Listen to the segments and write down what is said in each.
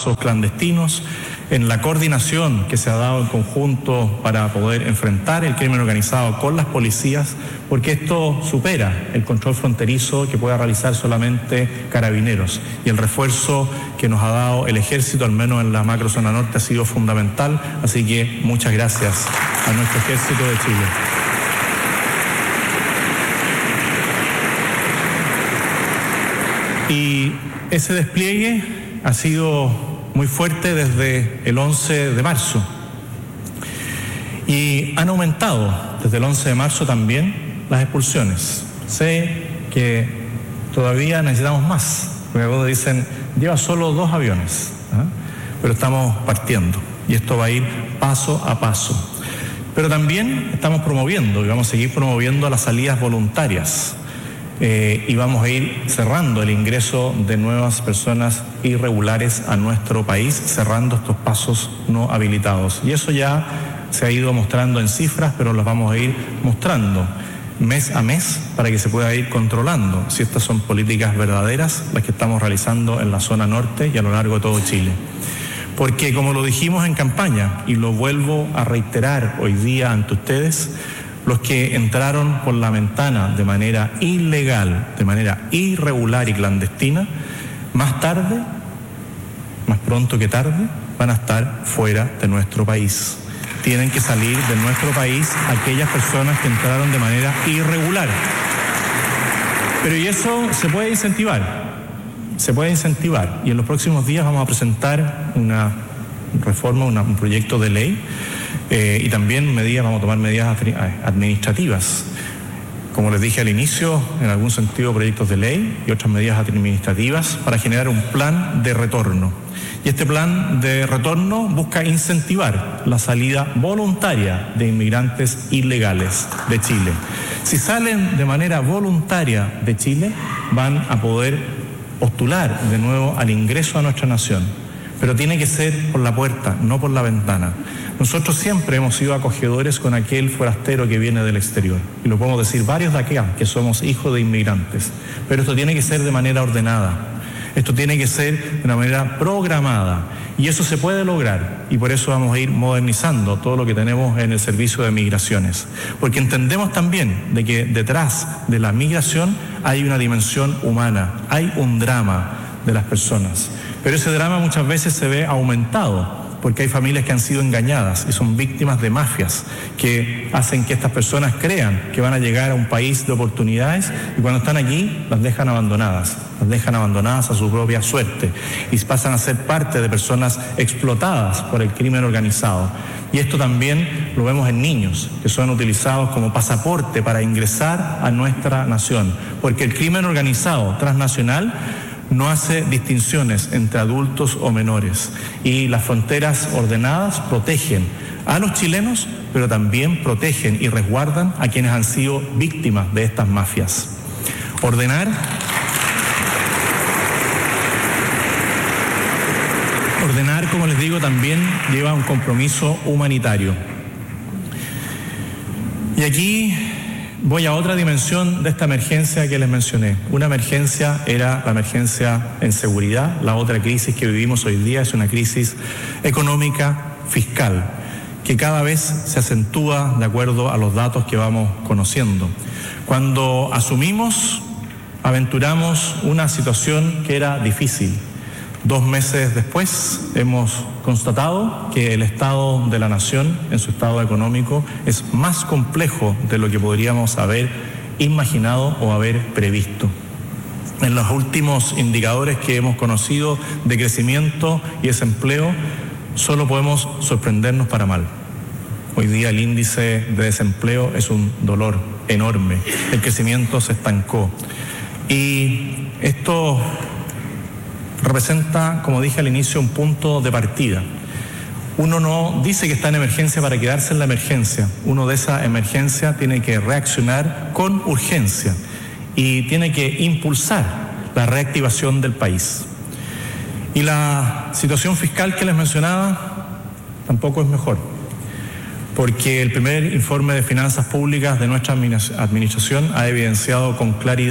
pasos clandestinos, en la coordinación que se ha dado en conjunto para poder enfrentar el crimen organizado con las policías, porque esto supera el control fronterizo que pueda realizar solamente Carabineros, y el refuerzo que nos ha dado el Ejército, al menos en la macrozona norte, ha sido fundamental, así que muchas gracias a nuestro Ejército de Chile. Y ese despliegue ha sido muy fuerte desde el 11 de marzo. Y han aumentado desde el 11 de marzo también las expulsiones. Sé que todavía necesitamos más, porque algunos dicen, lleva solo 2 aviones, pero estamos partiendo y esto va a ir paso a paso. Pero también estamos promoviendo y vamos a seguir promoviendo las salidas voluntarias. Y vamos a ir cerrando el ingreso de nuevas personas irregulares a nuestro país, cerrando estos pasos no habilitados. Y eso ya se ha ido mostrando en cifras, pero las vamos a ir mostrando mes a mes para que se pueda ir controlando si estas son políticas verdaderas las que estamos realizando en la zona norte y a lo largo de todo Chile. Porque como lo dijimos en campaña y lo vuelvo a reiterar hoy día ante ustedes, los que entraron por la ventana de manera ilegal, de manera irregular y clandestina, más tarde, más pronto que tarde, van a estar fuera de nuestro país. Tienen que salir de nuestro país aquellas personas que entraron de manera irregular. Pero y eso se puede incentivar, y en los próximos días vamos a presentar una reforma, un proyecto de ley, y también vamos a tomar medidas administrativas. Como les dije al inicio, en algún sentido proyectos de ley y otras medidas administrativas para generar un plan de retorno. Y este plan de retorno busca incentivar la salida voluntaria de inmigrantes ilegales de Chile. Si salen de manera voluntaria de Chile, van a poder postular de nuevo al ingreso a nuestra nación. Pero tiene que ser por la puerta, no por la ventana. Nosotros siempre hemos sido acogedores con aquel forastero que viene del exterior. Y lo podemos decir varios de acá, que somos hijos de inmigrantes. Pero esto tiene que ser de manera ordenada. Esto tiene que ser de una manera programada. Y eso se puede lograr. Y por eso vamos a ir modernizando todo lo que tenemos en el servicio de migraciones. Porque entendemos también de que detrás de la migración hay una dimensión humana, hay un drama de las personas. Pero ese drama muchas veces se ve aumentado porque hay familias que han sido engañadas y son víctimas de mafias que hacen que estas personas crean que van a llegar a un país de oportunidades y cuando están aquí las dejan abandonadas a su propia suerte y pasan a ser parte de personas explotadas por el crimen organizado. Y esto también lo vemos en niños que son utilizados como pasaporte para ingresar a nuestra nación, porque el crimen organizado transnacional no hace distinciones entre adultos o menores y las fronteras ordenadas protegen a los chilenos, pero también protegen y resguardan a quienes han sido víctimas de estas mafias. Ordenar, como les digo, también lleva un compromiso humanitario. Y aquí voy a otra dimensión de esta emergencia que les mencioné. Una emergencia era la emergencia en seguridad. La otra crisis que vivimos hoy día es una crisis económica, fiscal, que cada vez se acentúa de acuerdo a los datos que vamos conociendo. Cuando aventuramos una situación que era difícil. 2 meses después hemos constatado que el estado de la nación en su estado económico es más complejo de lo que podríamos haber imaginado o haber previsto. En los últimos indicadores que hemos conocido de crecimiento y desempleo, solo podemos sorprendernos para mal. Hoy día el índice de desempleo es un dolor enorme. El crecimiento se estancó. Y esto representa, como dije al inicio, un punto de partida. Uno no dice que está en emergencia para quedarse en la emergencia. Uno de esa emergencia tiene que reaccionar con urgencia y tiene que impulsar la reactivación del país. Y la situación fiscal que les mencionaba tampoco es mejor, porque el primer informe de finanzas públicas de nuestra administración ha evidenciado con claridad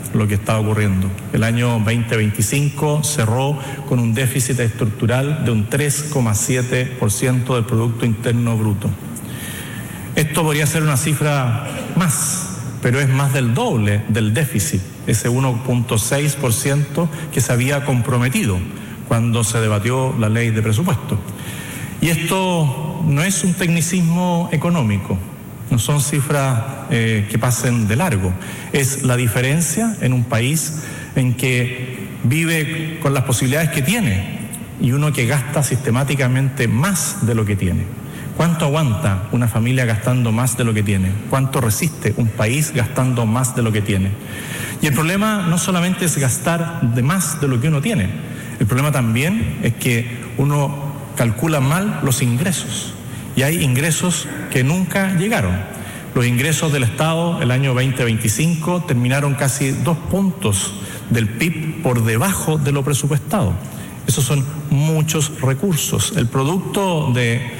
lo que está ocurriendo. El año 2025 cerró con un déficit estructural de un 3,7% del Producto Interno Bruto. Esto podría ser una cifra más, pero es más del doble del déficit, ese 1,6% que se había comprometido cuando se debatió la ley de presupuesto. Y esto no es un tecnicismo económico, no son cifras que pasen de largo, es la diferencia en un país en que vive con las posibilidades que tiene y uno que gasta sistemáticamente más de lo que tiene. ¿Cuánto aguanta una familia gastando más de lo que tiene? ¿Cuánto resiste un país gastando más de lo que tiene? Y el problema no solamente es gastar de más de lo que uno tiene, el problema también es que uno calcula mal los ingresos y hay ingresos que nunca llegaron. Los ingresos del Estado el año 2025 terminaron casi 2 puntos del PIB por debajo de lo presupuestado. Esos son muchos recursos. El producto de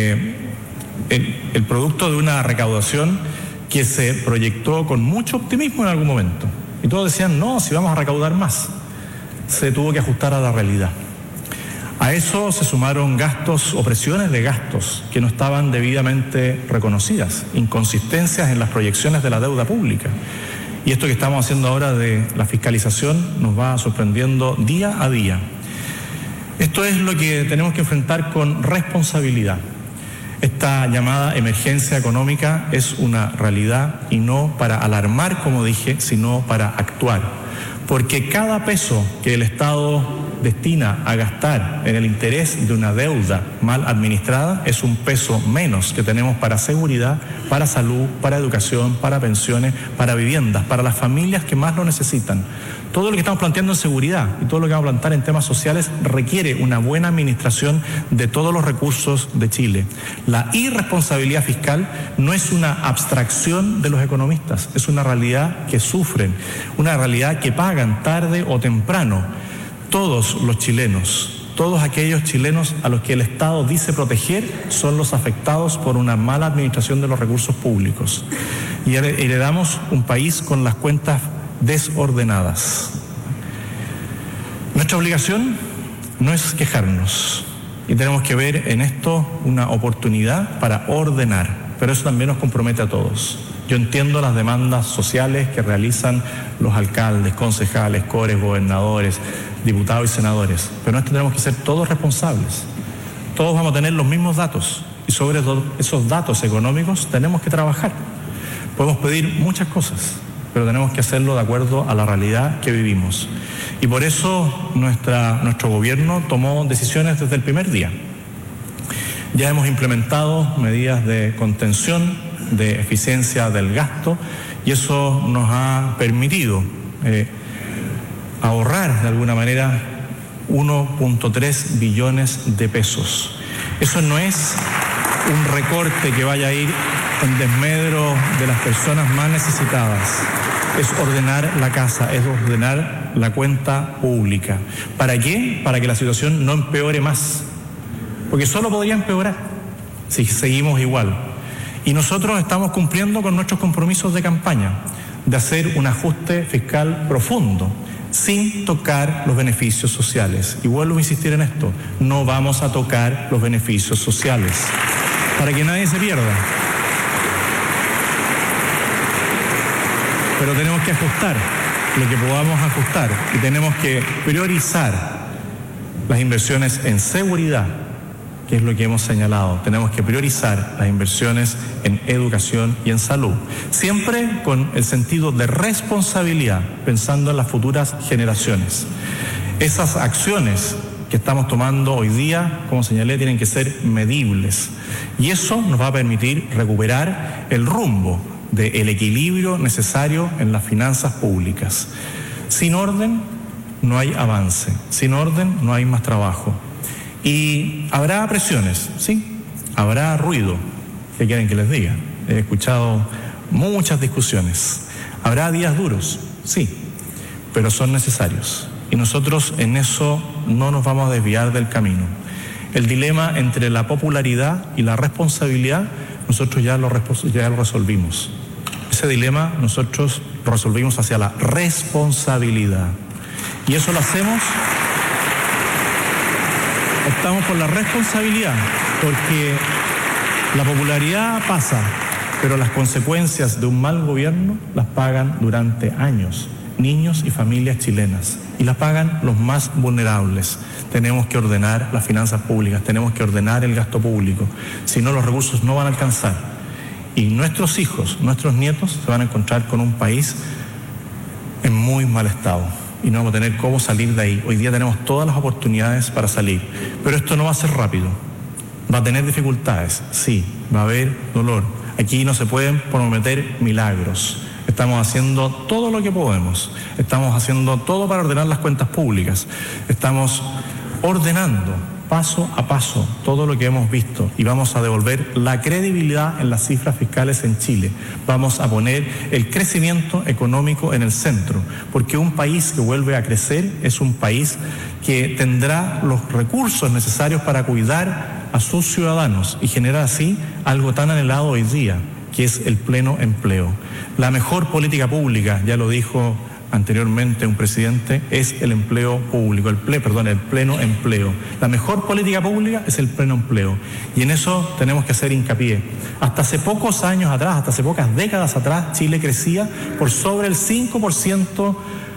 una recaudación que se proyectó con mucho optimismo en algún momento. Y todos decían, no, si vamos a recaudar más. Se tuvo que ajustar a la realidad. A eso se sumaron gastos o presiones de gastos que no estaban debidamente reconocidas, inconsistencias en las proyecciones de la deuda pública. Y esto que estamos haciendo ahora de la fiscalización nos va sorprendiendo día a día. Esto es lo que tenemos que enfrentar con responsabilidad. Esta llamada emergencia económica es una realidad y no para alarmar, como dije, sino para actuar. Porque cada peso que el Estado destina a gastar en el interés de una deuda mal administrada es un peso menos que tenemos para seguridad, para salud, para educación, para pensiones, para viviendas, para las familias que más lo necesitan. Todo lo que estamos planteando en seguridad y todo lo que vamos a plantear en temas sociales requiere una buena administración de todos los recursos de Chile. La irresponsabilidad fiscal no es una abstracción de los economistas, es una realidad que sufren, una realidad que pagan tarde o temprano todos los chilenos. Todos aquellos chilenos a los que el Estado dice proteger son los afectados por una mala administración de los recursos públicos. Y heredamos un país con las cuentas desordenadas. Nuestra obligación no es quejarnos y tenemos que ver en esto una oportunidad para ordenar, pero eso también nos compromete a todos. Yo entiendo las demandas sociales que realizan los alcaldes, concejales, cores, gobernadores, diputados y senadores, pero en esto tenemos que ser todos responsables. Todos vamos a tener los mismos datos y sobre esos datos económicos tenemos que trabajar. Podemos pedir muchas cosas, pero tenemos que hacerlo de acuerdo a la realidad que vivimos. Y por eso nuestro gobierno tomó decisiones desde el primer día. Ya hemos implementado medidas de contención, de eficiencia del gasto, y eso nos ha permitido ahorrar de alguna manera 1.3 billones de pesos. Eso no es un recorte que vaya a ir en desmedro de las personas más necesitadas. Es ordenar la casa, es ordenar la cuenta pública. ¿Para qué? Para que la situación no empeore más. Porque solo podría empeorar si seguimos igual. Y nosotros estamos cumpliendo con nuestros compromisos de campaña de hacer un ajuste fiscal profundo, sin tocar los beneficios sociales. Y vuelvo a insistir en esto, no vamos a tocar los beneficios sociales, para que nadie se pierda. Pero tenemos que ajustar lo que podamos ajustar y tenemos que priorizar las inversiones en seguridad, que es lo que hemos señalado. Tenemos que priorizar las inversiones en educación y en salud, siempre con el sentido de responsabilidad, pensando en las futuras generaciones. Esas acciones que estamos tomando hoy día, como señalé, tienen que ser medibles y eso nos va a permitir recuperar el rumbo del equilibrio necesario en las finanzas públicas. Sin orden no hay avance, sin orden no hay más trabajo. Y habrá presiones, sí, habrá ruido, ¿qué quieren que les diga? He escuchado muchas discusiones. Habrá días duros, sí, pero son necesarios. Y nosotros en eso no nos vamos a desviar del camino. El dilema entre la popularidad y la responsabilidad, nosotros ya lo resolvimos. Ese dilema nosotros lo resolvimos hacia la responsabilidad. Y eso lo hacemos, optamos por la responsabilidad, porque la popularidad pasa, pero las consecuencias de un mal gobierno las pagan durante años niños y familias chilenas, y las pagan los más vulnerables. Tenemos que ordenar las finanzas públicas, tenemos que ordenar el gasto público, si no los recursos no van a alcanzar, y nuestros hijos, nuestros nietos se van a encontrar con un país en muy mal estado, y no vamos a tener cómo salir de ahí. Hoy día tenemos todas las oportunidades para salir, pero esto no va a ser rápido, va a tener dificultades, sí, va a haber dolor. Aquí no se pueden prometer milagros. Estamos haciendo todo lo que podemos, estamos haciendo todo para ordenar las cuentas públicas, estamos ordenando paso a paso todo lo que hemos visto, y vamos a devolver la credibilidad en las cifras fiscales en Chile. Vamos a poner el crecimiento económico en el centro, porque un país que vuelve a crecer es un país que tendrá los recursos necesarios para cuidar a sus ciudadanos y generar así algo tan anhelado hoy día, que es el pleno empleo. La mejor política pública, ya lo dijo anteriormente un presidente, es el empleo público, el pleno empleo. La mejor política pública es el pleno empleo, y en eso tenemos que hacer hincapié. Hasta hace pocos años atrás, hasta hace pocas décadas atrás, Chile crecía por sobre el 5%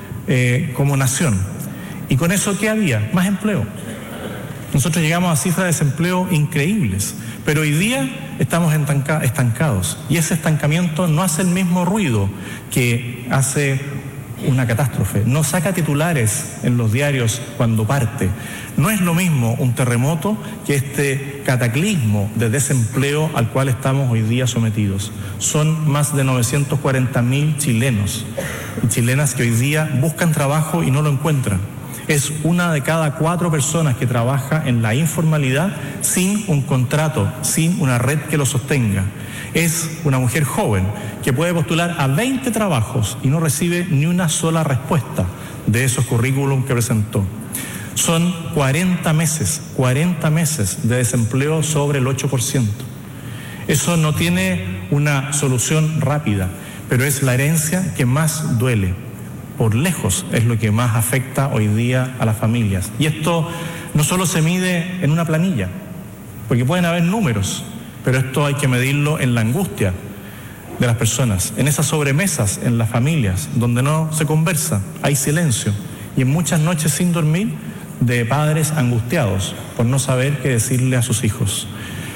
como nación. ¿Y con eso qué había? Más empleo. Nosotros llegamos a cifras de desempleo increíbles, pero hoy día estamos estancados, y ese estancamiento no hace el mismo ruido que hace una catástrofe, no saca titulares en los diarios cuando parte. No es lo mismo un terremoto que este cataclismo de desempleo al cual estamos hoy día sometidos. Son más de 940.000 chilenos y chilenas que hoy día buscan trabajo y no lo encuentran. Es una de cada 4 personas que trabaja en la informalidad sin un contrato, sin una red que lo sostenga. Es una mujer joven que puede postular a 20 trabajos y no recibe ni una sola respuesta de esos currículum que presentó. Son 40 meses de desempleo sobre el 8%. Eso no tiene una solución rápida, pero es la herencia que más duele. Por lejos es lo que más afecta hoy día a las familias. Y esto no solo se mide en una planilla, porque pueden haber números, pero esto hay que medirlo en la angustia de las personas, en esas sobremesas en las familias, donde no se conversa, hay silencio, y en muchas noches sin dormir de padres angustiados por no saber qué decirle a sus hijos.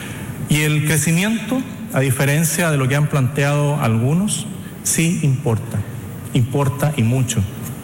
Y el crecimiento, a diferencia de lo que han planteado algunos, sí importa y mucho,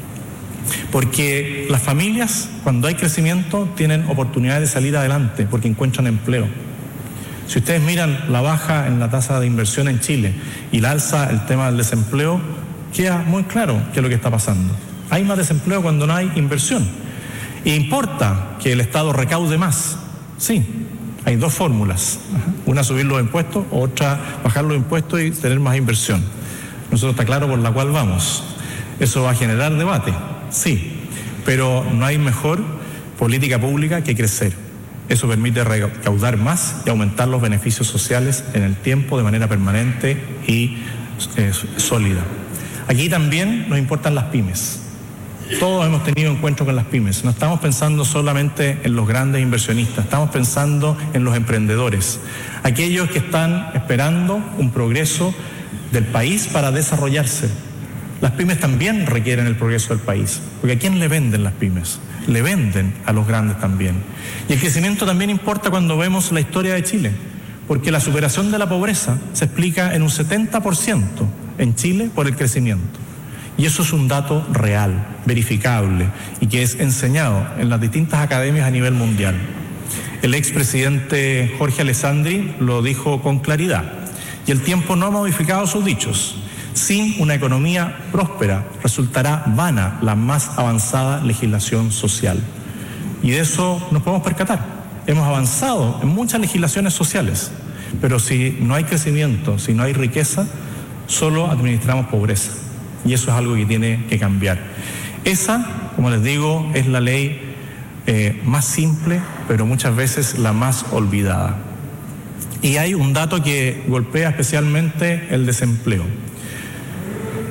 porque las familias, cuando hay crecimiento, tienen oportunidad de salir adelante porque encuentran empleo. Si ustedes miran la baja en la tasa de inversión en Chile y la alza el tema del desempleo, queda muy claro qué es lo que está pasando. Hay más desempleo cuando no hay inversión. E importa que el Estado recaude más. Sí, hay 2 fórmulas. Una, subir los impuestos, otra, bajar los impuestos y tener más inversión. Nosotros está claro por la cual vamos. Eso va a generar debate, sí, pero no hay mejor política pública que crecer. Eso permite recaudar más y aumentar los beneficios sociales en el tiempo de manera permanente y sólida. Aquí también nos importan las pymes. Todos hemos tenido encuentros con las pymes. No estamos pensando solamente en los grandes inversionistas, estamos pensando en los emprendedores, aquellos que están esperando un progreso del país para desarrollarse. Las pymes también requieren el progreso del país, porque ¿a quién le venden las pymes? Le venden a los grandes también. Y el crecimiento también importa cuando vemos la historia de Chile, porque la superación de la pobreza se explica en un 70% en Chile por el crecimiento. Y eso es un dato real, verificable, y que es enseñado en las distintas academias a nivel mundial. El expresidente Jorge Alessandri lo dijo con claridad, y el tiempo no ha modificado sus dichos. Sin una economía próspera resultará vana la más avanzada legislación social. Y de eso nos podemos percatar. Hemos avanzado en muchas legislaciones sociales, pero si no hay crecimiento, si no hay riqueza, solo administramos pobreza. Y eso es algo que tiene que cambiar. Esa, como les digo, es la ley más simple, pero muchas veces la más olvidada. Y hay un dato que golpea especialmente el desempleo.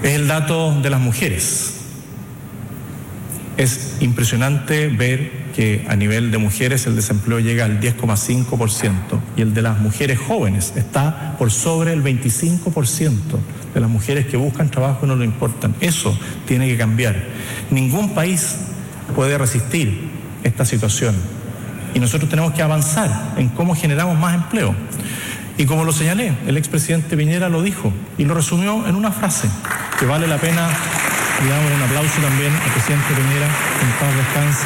es el dato de las mujeres. Es impresionante ver que a nivel de mujeres el desempleo llega al 10,5% y el de las mujeres jóvenes está por sobre el 25% de las mujeres que buscan trabajo y no lo importan. Eso tiene que cambiar. Ningún país puede resistir esta situación y nosotros tenemos que avanzar en cómo generamos más empleo. Y como lo señalé, el expresidente Piñera lo dijo y lo resumió en una frase que vale la pena. Y damos un aplauso también al presidente Piñera, en paz descanse.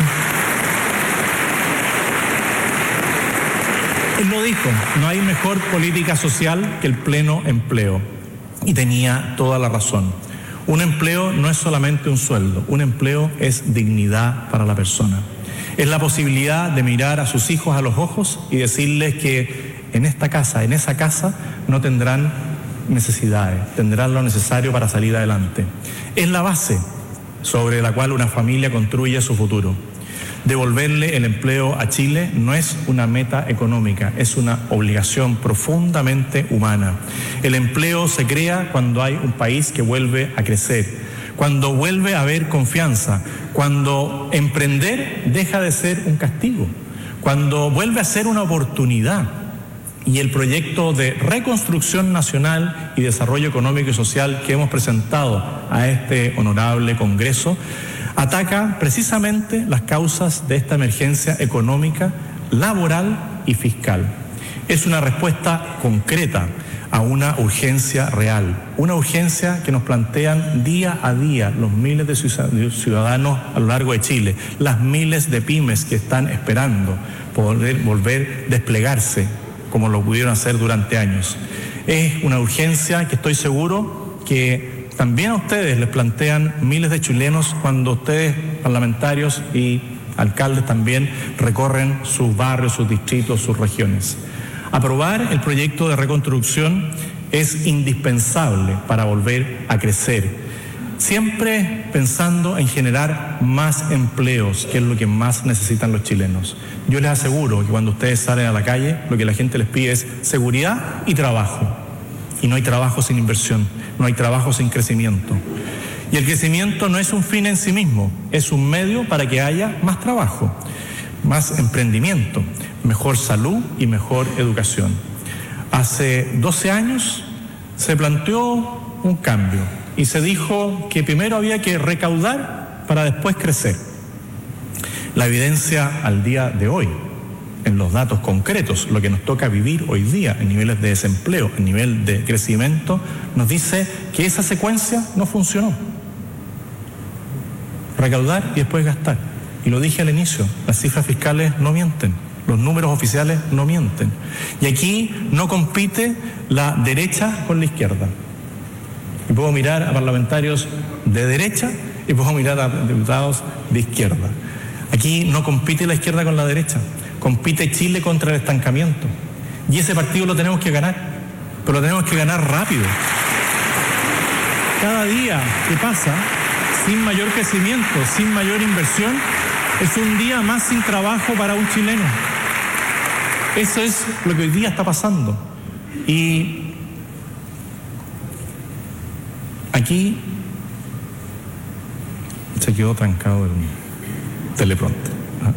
Él lo dijo, no hay mejor política social que el pleno empleo. Y tenía toda la razón. Un empleo no es solamente un sueldo, un empleo es dignidad para la persona. Es la posibilidad de mirar a sus hijos a los ojos y decirles que en esta casa, en esa casa, no tendrán necesidades, tendrán lo necesario para salir adelante. Es la base sobre la cual una familia construye su futuro. Devolverle el empleo a Chile no es una meta económica, es una obligación profundamente humana. El empleo se crea cuando hay un país que vuelve a crecer, cuando vuelve a haber confianza, cuando emprender deja de ser un castigo, cuando vuelve a ser una oportunidad. Y el proyecto de reconstrucción nacional y desarrollo económico y social que hemos presentado a este honorable Congreso ataca precisamente las causas de esta emergencia económica, laboral y fiscal. Es una respuesta concreta a una urgencia real, una urgencia que nos plantean día a día los miles de ciudadanos a lo largo de Chile, las miles de pymes que están esperando poder volver a desplegarse como lo pudieron hacer durante años. Es una urgencia que estoy seguro que también a ustedes les plantean miles de chilenos cuando ustedes, parlamentarios y alcaldes también, recorren sus barrios, sus distritos, sus regiones. Aprobar el proyecto de reconstrucción es indispensable para volver a crecer, siempre pensando en generar más empleos, que es lo que más necesitan los chilenos. Yo les aseguro que cuando ustedes salen a la calle, lo que la gente les pide es seguridad y trabajo. Y no hay trabajo sin inversión, no hay trabajo sin crecimiento. Y el crecimiento no es un fin en sí mismo, es un medio para que haya más trabajo, más emprendimiento, mejor salud y mejor educación. Hace 12 años se planteó un cambio y se dijo que primero había que recaudar para después crecer. La evidencia al día de hoy, en los datos concretos, lo que nos toca vivir hoy día en niveles de desempleo, en nivel de crecimiento, nos dice que esa secuencia no funcionó. Recaudar y después gastar. Y lo dije al inicio, las cifras fiscales no mienten, los números oficiales no mienten. Y aquí no compite la derecha con la izquierda. Y puedo mirar a parlamentarios de derecha y puedo mirar a diputados de izquierda. Aquí no compite la izquierda con la derecha, compite Chile contra el estancamiento. Y ese partido lo tenemos que ganar, pero lo tenemos que ganar rápido. Cada día que pasa sin mayor crecimiento, sin mayor inversión, es un día más sin trabajo para un chileno. Eso es lo que hoy día está pasando. Y aquí se quedó trancado el teleprompter.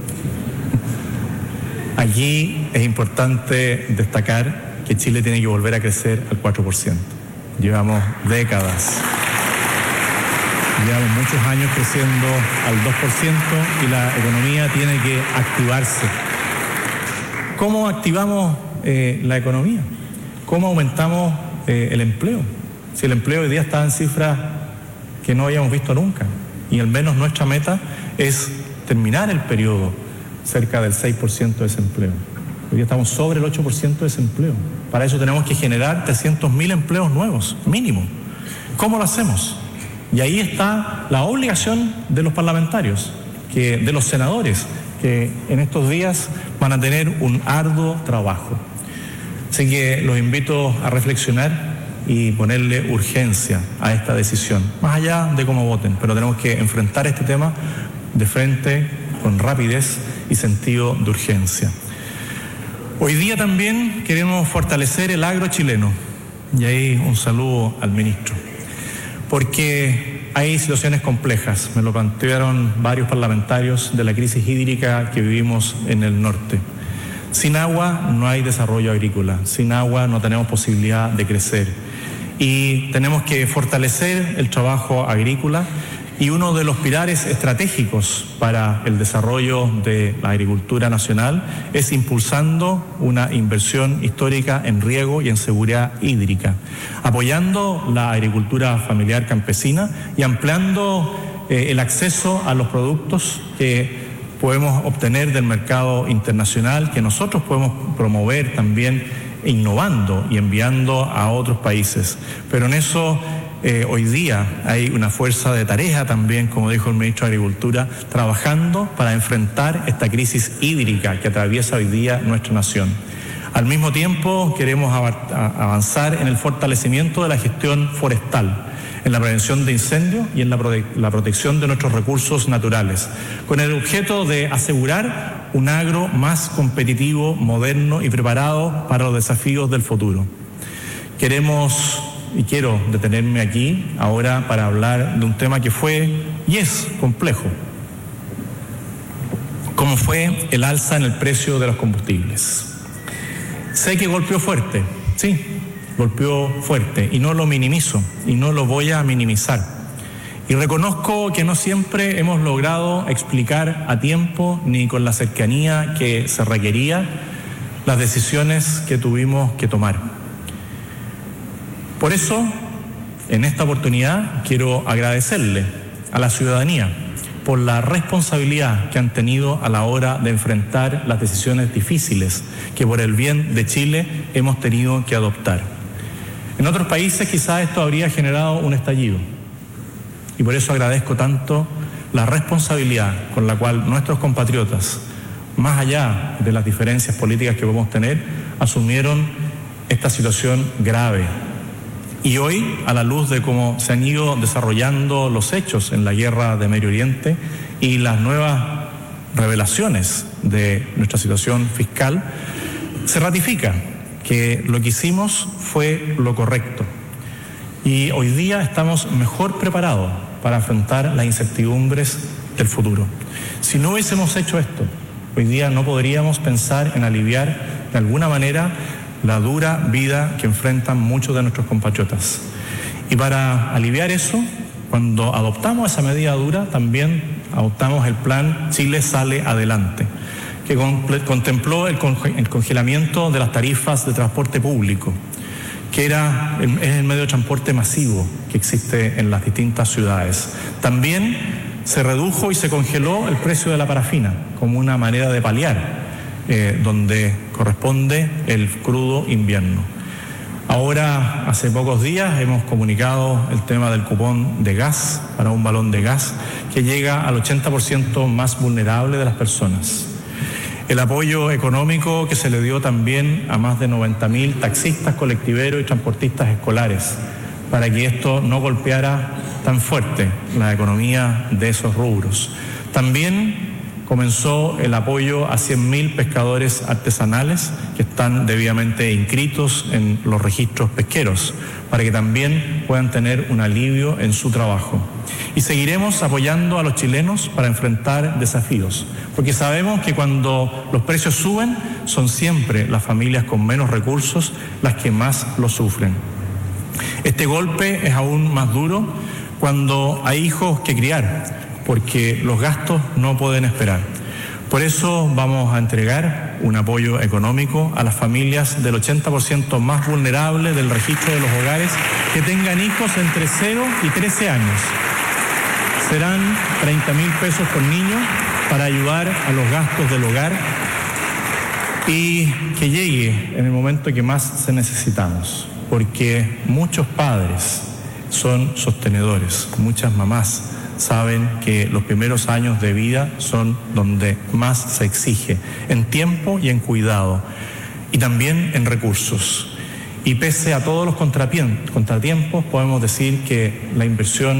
Allí es importante destacar que Chile tiene que volver a crecer al 4%. Llevamos décadas, llevamos muchos años creciendo al 2% y la economía tiene que activarse. ¿Cómo activamos la economía? ¿Cómo aumentamos el empleo? Si el empleo hoy día está en cifras que no habíamos visto nunca, y al menos nuestra meta es terminar el periodo cerca del 6% de desempleo. Hoy día estamos sobre el 8% de desempleo. Para eso tenemos que generar 300.000 empleos nuevos, mínimo. ¿Cómo lo hacemos? Y ahí está la obligación de los parlamentarios, de los senadores, que en estos días van a tener un arduo trabajo. Así que los invito a reflexionar y ponerle urgencia a esta decisión, más allá de cómo voten, pero tenemos que enfrentar este tema de frente, con rapidez y sentido de urgencia. Hoy día también queremos fortalecer el agro chileno, y ahí un saludo al ministro. porque hay situaciones complejas. Me lo plantearon varios parlamentarios de la crisis hídrica que vivimos en el norte. Sin agua no hay desarrollo agrícola, sin agua no tenemos posibilidad de crecer y tenemos que fortalecer el trabajo agrícola. Y uno de los pilares estratégicos para el desarrollo de la agricultura nacional es impulsando una inversión histórica en riego y en seguridad hídrica, apoyando la agricultura familiar campesina y ampliando el acceso a los productos que podemos obtener del mercado internacional, que nosotros podemos promover también innovando y enviando a otros países. Pero en eso hoy día hay una fuerza de tarea también, como dijo el ministro de Agricultura, trabajando para enfrentar esta crisis hídrica que atraviesa hoy día nuestra nación. Al mismo tiempo queremos avanzar en el fortalecimiento de la gestión forestal, en la prevención de incendios y en la protección de nuestros recursos naturales, con el objeto de asegurar un agro más competitivo, moderno y preparado para los desafíos del futuro. Y quiero detenerme aquí ahora para hablar de un tema que fue y es complejo, como fue el alza en el precio de los combustibles. Sé que golpeó fuerte, sí, golpeó fuerte y no lo minimizo y no lo voy a minimizar. Y reconozco que no siempre hemos logrado explicar a tiempo ni con la cercanía que se requería las decisiones que tuvimos que tomar. Por eso, en esta oportunidad, quiero agradecerle a la ciudadanía por la responsabilidad que han tenido a la hora de enfrentar las decisiones difíciles que por el bien de Chile hemos tenido que adoptar. En otros países quizás esto habría generado un estallido y por eso agradezco tanto la responsabilidad con la cual nuestros compatriotas, más allá de las diferencias políticas que podemos tener, asumieron esta situación grave. Y hoy, a la luz de cómo se han ido desarrollando los hechos en la guerra de Medio Oriente y las nuevas revelaciones de nuestra situación fiscal, se ratifica que lo que hicimos fue lo correcto. Y hoy día estamos mejor preparados para afrontar las incertidumbres del futuro. Si no hubiésemos hecho esto, hoy día no podríamos pensar en aliviar de alguna manera la dura vida que enfrentan muchos de nuestros compatriotas. Y para aliviar eso, cuando adoptamos esa medida dura, también adoptamos el plan Chile Sale Adelante, que contempló el congelamiento de las tarifas de transporte público, que es el medio de transporte masivo que existe en las distintas ciudades. También se redujo y se congeló el precio de la parafina como una manera de paliar donde corresponde el crudo invierno. Ahora, hace pocos días, hemos comunicado el tema del cupón de gas para un balón de gas que llega al 80% más vulnerable de las personas. El apoyo económico que se le dio también a más de 90.000 taxistas, colectiveros y transportistas escolares para que esto no golpeara tan fuerte la economía de esos rubros. También comenzó el apoyo a 100.000 pescadores artesanales que están debidamente inscritos en los registros pesqueros para que también puedan tener un alivio en su trabajo. Y seguiremos apoyando a los chilenos para enfrentar desafíos, porque sabemos que cuando los precios suben son siempre las familias con menos recursos las que más lo sufren. Este golpe es aún más duro cuando hay hijos que criar, porque los gastos no pueden esperar. Por eso vamos a entregar un apoyo económico a las familias del 80% más vulnerables del registro de los hogares que tengan hijos entre 0 y 13 años. Serán 30.000 pesos por niño para ayudar a los gastos del hogar y que llegue en el momento que más se necesitamos, porque muchos padres son sostenedores, muchas mamás saben que los primeros años de vida son donde más se exige, en tiempo y en cuidado, y también en recursos. Y pese a todos los contratiempos, podemos decir que la inversión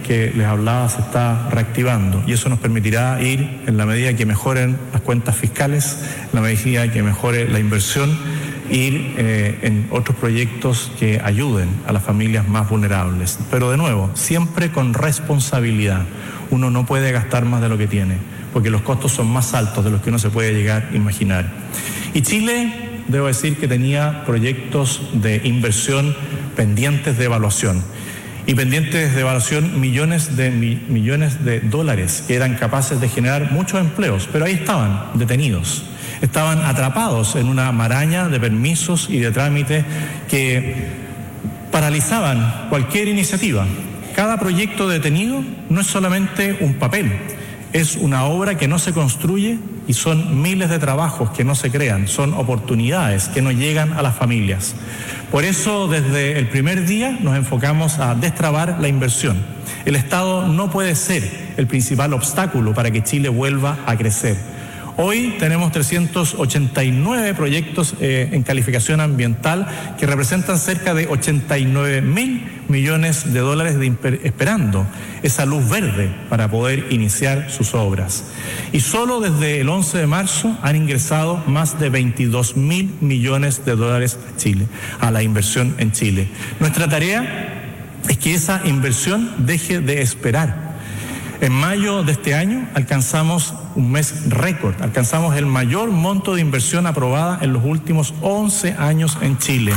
que les hablaba se está reactivando y eso nos permitirá ir, en la medida que mejoren las cuentas fiscales, en la medida que mejore la inversión, ir en otros proyectos que ayuden a las familias más vulnerables. Pero de nuevo, siempre con responsabilidad. Uno no puede gastar más de lo que tiene, porque los costos son más altos de los que uno se puede llegar a imaginar. Y Chile, debo decir que tenía proyectos de inversión pendientes de evaluación. Y pendientes de evaluación millones de dólares que eran capaces de generar muchos empleos, pero ahí estaban detenidos. Estaban atrapados en una maraña de permisos y de trámites que paralizaban cualquier iniciativa. Cada proyecto detenido no es solamente un papel, es una obra que no se construye y son miles de trabajos que no se crean, son oportunidades que no llegan a las familias. Por eso, desde el primer día nos enfocamos a destrabar la inversión. El Estado no puede ser el principal obstáculo para que Chile vuelva a crecer. Hoy tenemos 389 proyectos en calificación ambiental que representan cerca de 89.000 millones de dólares esperando esa luz verde para poder iniciar sus obras. Y solo desde el 11 de marzo han ingresado más de 22.000 millones de dólares a Chile, a la inversión en Chile. Nuestra tarea es que esa inversión deje de esperar. En mayo de este año alcanzamos un mes récord, alcanzamos el mayor monto de inversión aprobada en los últimos 11 años en Chile.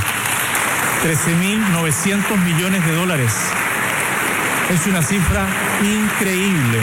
13.900 millones de dólares. Es una cifra increíble.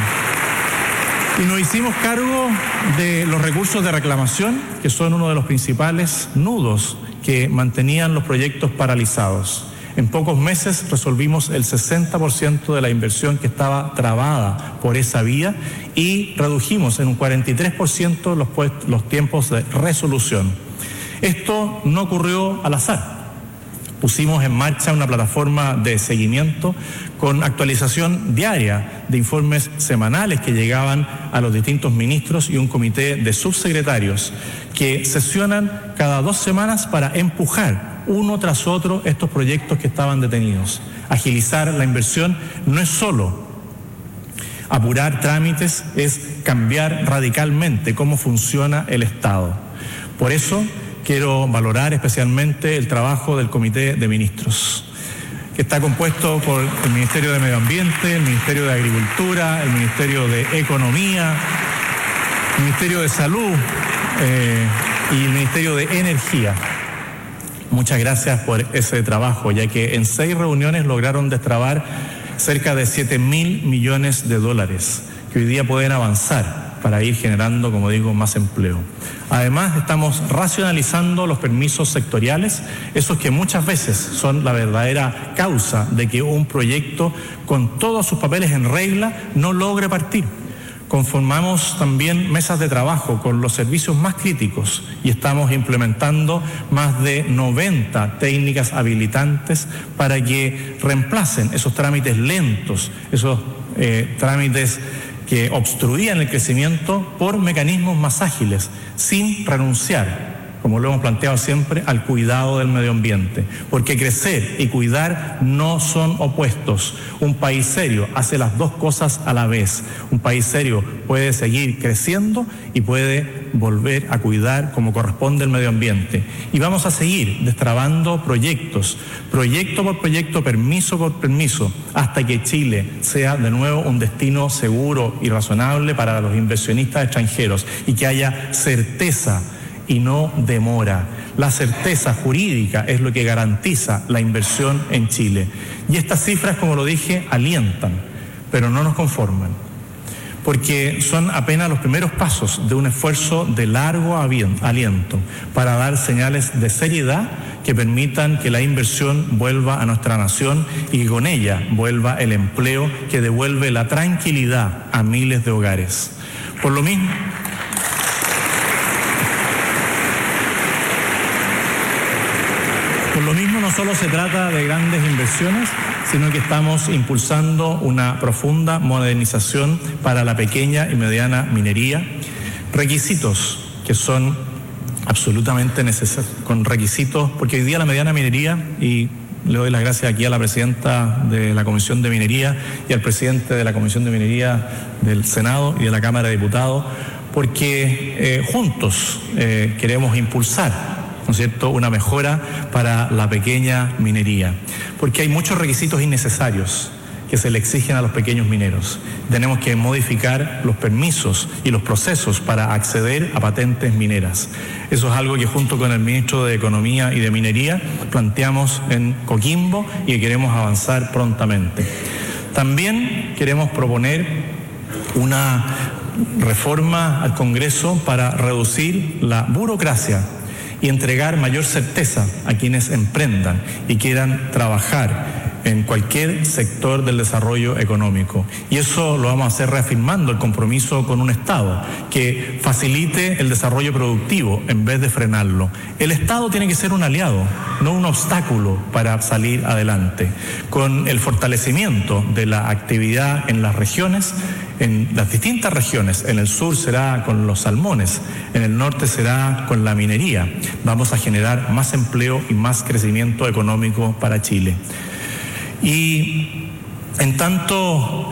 Y nos hicimos cargo de los recursos de reclamación, que son uno de los principales nudos que mantenían los proyectos paralizados. En pocos meses resolvimos el 60% de la inversión que estaba trabada por esa vía y redujimos en un 43% los tiempos de resolución. Esto no ocurrió al azar. Pusimos en marcha una plataforma de seguimiento con actualización diaria de informes semanales que llegaban a los distintos ministros y un comité de subsecretarios que sesionan cada 2 semanas para empujar uno tras otro estos proyectos que estaban detenidos. Agilizar la inversión no es solo apurar trámites, es cambiar radicalmente cómo funciona el Estado. Por eso quiero valorar especialmente el trabajo del Comité de Ministros, que está compuesto por el Ministerio de Medio Ambiente, el Ministerio de Agricultura, el Ministerio de Economía, el Ministerio de Salud y el Ministerio de Energía. Muchas gracias por ese trabajo, ya que en 6 reuniones lograron destrabar cerca de 7.000 millones de dólares que hoy día pueden avanzar para ir generando, como digo, más empleo. Además, estamos racionalizando los permisos sectoriales, esos que muchas veces son la verdadera causa de que un proyecto con todos sus papeles en regla no logre partir. Conformamos también mesas de trabajo con los servicios más críticos y estamos implementando más de 90 técnicas habilitantes para que reemplacen esos trámites lentos, esos trámites que obstruían el crecimiento por mecanismos más ágiles, sin renunciar, como lo hemos planteado siempre, al cuidado del medio ambiente. Porque crecer y cuidar no son opuestos. Un país serio hace las dos cosas a la vez. Un país serio puede seguir creciendo y puede volver a cuidar como corresponde el medio ambiente. Y vamos a seguir destrabando proyectos, proyecto por proyecto, permiso por permiso, hasta que Chile sea de nuevo un destino seguro y razonable para los inversionistas extranjeros y que haya certeza y no demora. La certeza jurídica es lo que garantiza la inversión en Chile. Y estas cifras, como lo dije, alientan, pero no nos conforman, porque son apenas los primeros pasos de un esfuerzo de largo aliento para dar señales de seriedad que permitan que la inversión vuelva a nuestra nación y que con ella vuelva el empleo que devuelve la tranquilidad a miles de hogares. Por lo mismo, no solo se trata de grandes inversiones, sino que estamos impulsando una profunda modernización para la pequeña y mediana minería, requisitos que son absolutamente necesarios, con requisitos, porque hoy día la mediana minería, y Le doy las gracias aquí a la presidenta de la Comisión de Minería y al presidente de la Comisión de Minería del Senado y de la Cámara de Diputados, porque juntos queremos impulsar, ¿no es cierto?, una mejora para la pequeña minería, porque hay muchos requisitos innecesarios que se le exigen a los pequeños mineros. Tenemos que modificar los permisos y los procesos para acceder a patentes mineras. Eso es algo que junto con el ministro de Economía y de Minería planteamos en Coquimbo y que queremos avanzar prontamente. También queremos proponer una reforma al Congreso para reducir la burocracia y entregar mayor certeza a quienes emprendan y quieran trabajar en cualquier sector del desarrollo económico. Y eso lo vamos a hacer reafirmando el compromiso con un Estado que facilite el desarrollo productivo en vez de frenarlo. El Estado tiene que ser un aliado, no un obstáculo para salir adelante. Con el fortalecimiento de la actividad en las regiones, en las distintas regiones, en el sur será con los salmones, en el norte será con la minería. Vamos a generar más empleo y más crecimiento económico para Chile. Y en tanto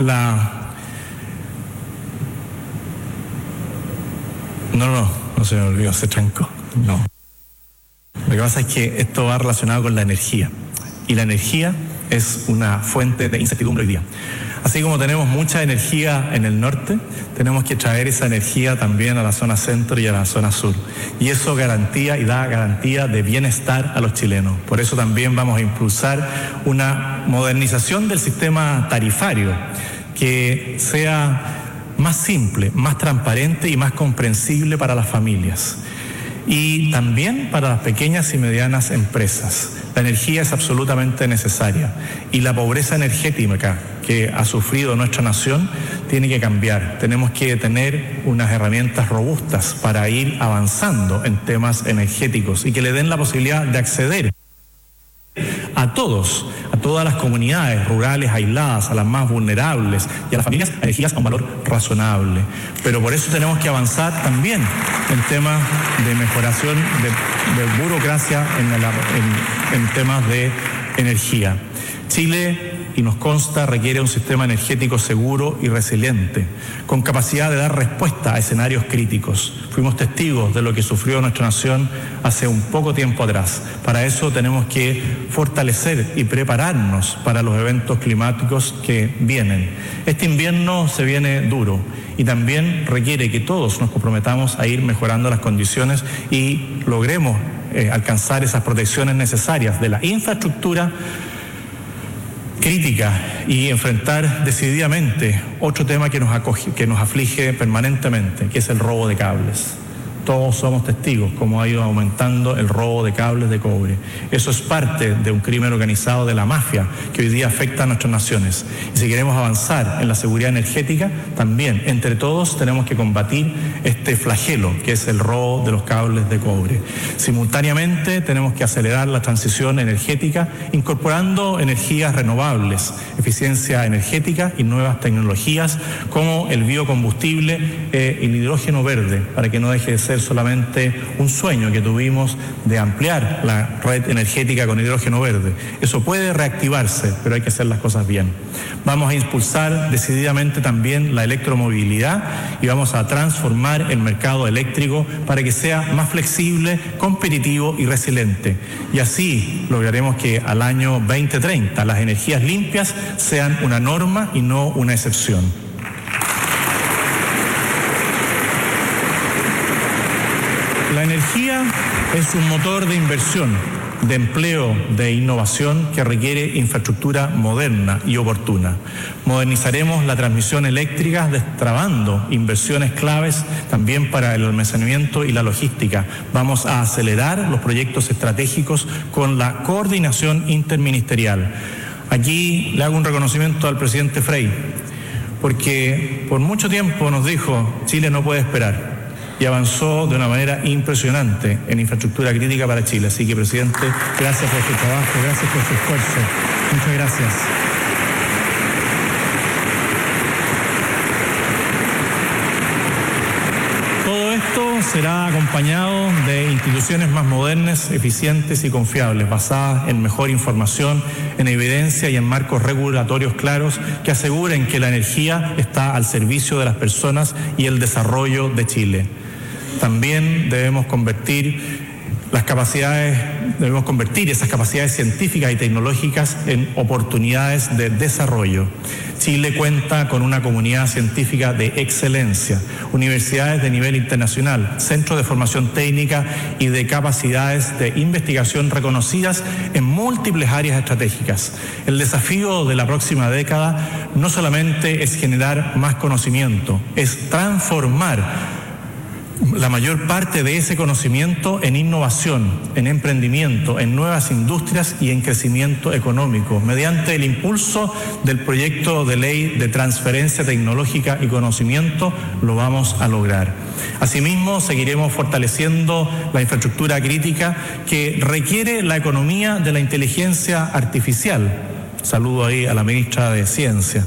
No se me olvidó, se trancó. No. Lo que pasa es que esto va relacionado con la energía. Y la energía es una fuente de incertidumbre hoy día. Así como tenemos mucha energía en el norte, tenemos que traer esa energía también a la zona centro y a la zona sur. Y eso garantía y da garantía de bienestar a los chilenos. Por eso también vamos a impulsar una modernización del sistema tarifario que sea más simple, más transparente y más comprensible para las familias. Y también para las pequeñas y medianas empresas. La energía es absolutamente necesaria y la pobreza energética que ha sufrido nuestra nación tiene que cambiar. Tenemos que tener unas herramientas robustas para ir avanzando en temas energéticos y que le den la posibilidad de acceder a todos, a todas las comunidades rurales aisladas, a las más vulnerables y a las familias, energías a un valor razonable. Pero por eso tenemos que avanzar también en temas de mejoración de burocracia en temas de energía. Chile, y nos consta, requiere un sistema energético seguro y resiliente, con capacidad de dar respuesta a escenarios críticos. Fuimos testigos de lo que sufrió nuestra nación hace un poco tiempo atrás. Para eso tenemos que fortalecer y prepararnos para los eventos climáticos que vienen. Este invierno se viene duro y también requiere que todos nos comprometamos a ir mejorando las condiciones y logremos alcanzar esas protecciones necesarias de la infraestructura crítica y enfrentar decididamente otro tema que nos aflige permanentemente, que es el robo de cables. Todos somos testigos cómo ha ido aumentando el robo de cables de cobre. Eso es parte de un crimen organizado de la mafia que hoy día afecta a nuestras naciones. Y si queremos avanzar en la seguridad energética, también entre todos tenemos que combatir este flagelo que es el robo de los cables de cobre. Simultáneamente tenemos que acelerar la transición energética incorporando energías renovables, eficiencia energética y nuevas tecnologías como el biocombustible y el hidrógeno verde, para que no deje de ser solamente un sueño que tuvimos de ampliar la red energética con hidrógeno verde. Eso puede reactivarse, pero hay que hacer las cosas bien. Vamos a impulsar decididamente también la electromovilidad y vamos a transformar el mercado eléctrico para que sea más flexible, competitivo y resiliente. Y así lograremos que al año 2030 las energías limpias sean una norma y no una excepción. La energía es un motor de inversión, de empleo, de innovación que requiere infraestructura moderna y oportuna. Modernizaremos la transmisión eléctrica destrabando inversiones claves también para el almacenamiento y la logística. Vamos a acelerar los proyectos estratégicos con la coordinación interministerial. Aquí le hago un reconocimiento al presidente Frey, porque por mucho tiempo nos dijo Chile no puede esperar. Y avanzó de una manera impresionante en infraestructura crítica para Chile. Así que, presidente, gracias por su trabajo, gracias por su esfuerzo. Muchas gracias. Todo esto será acompañado de instituciones más modernas, eficientes y confiables, basadas en mejor información, en evidencia y en marcos regulatorios claros que aseguren que la energía está al servicio de las personas y el desarrollo de Chile. También debemos convertir esas capacidades científicas y tecnológicas en oportunidades de desarrollo. Chile cuenta con una comunidad científica de excelencia, universidades de nivel internacional, centros de formación técnica y de capacidades de investigación reconocidas en múltiples áreas estratégicas. El desafío de la próxima década no solamente es generar más conocimiento, es transformar la mayor parte de ese conocimiento en innovación, en emprendimiento, en nuevas industrias y en crecimiento económico, mediante el impulso del proyecto de ley de transferencia tecnológica y conocimiento, lo vamos a lograr. Asimismo, seguiremos fortaleciendo la infraestructura crítica que requiere la economía de la inteligencia artificial. Saludo ahí a la ministra de Ciencia.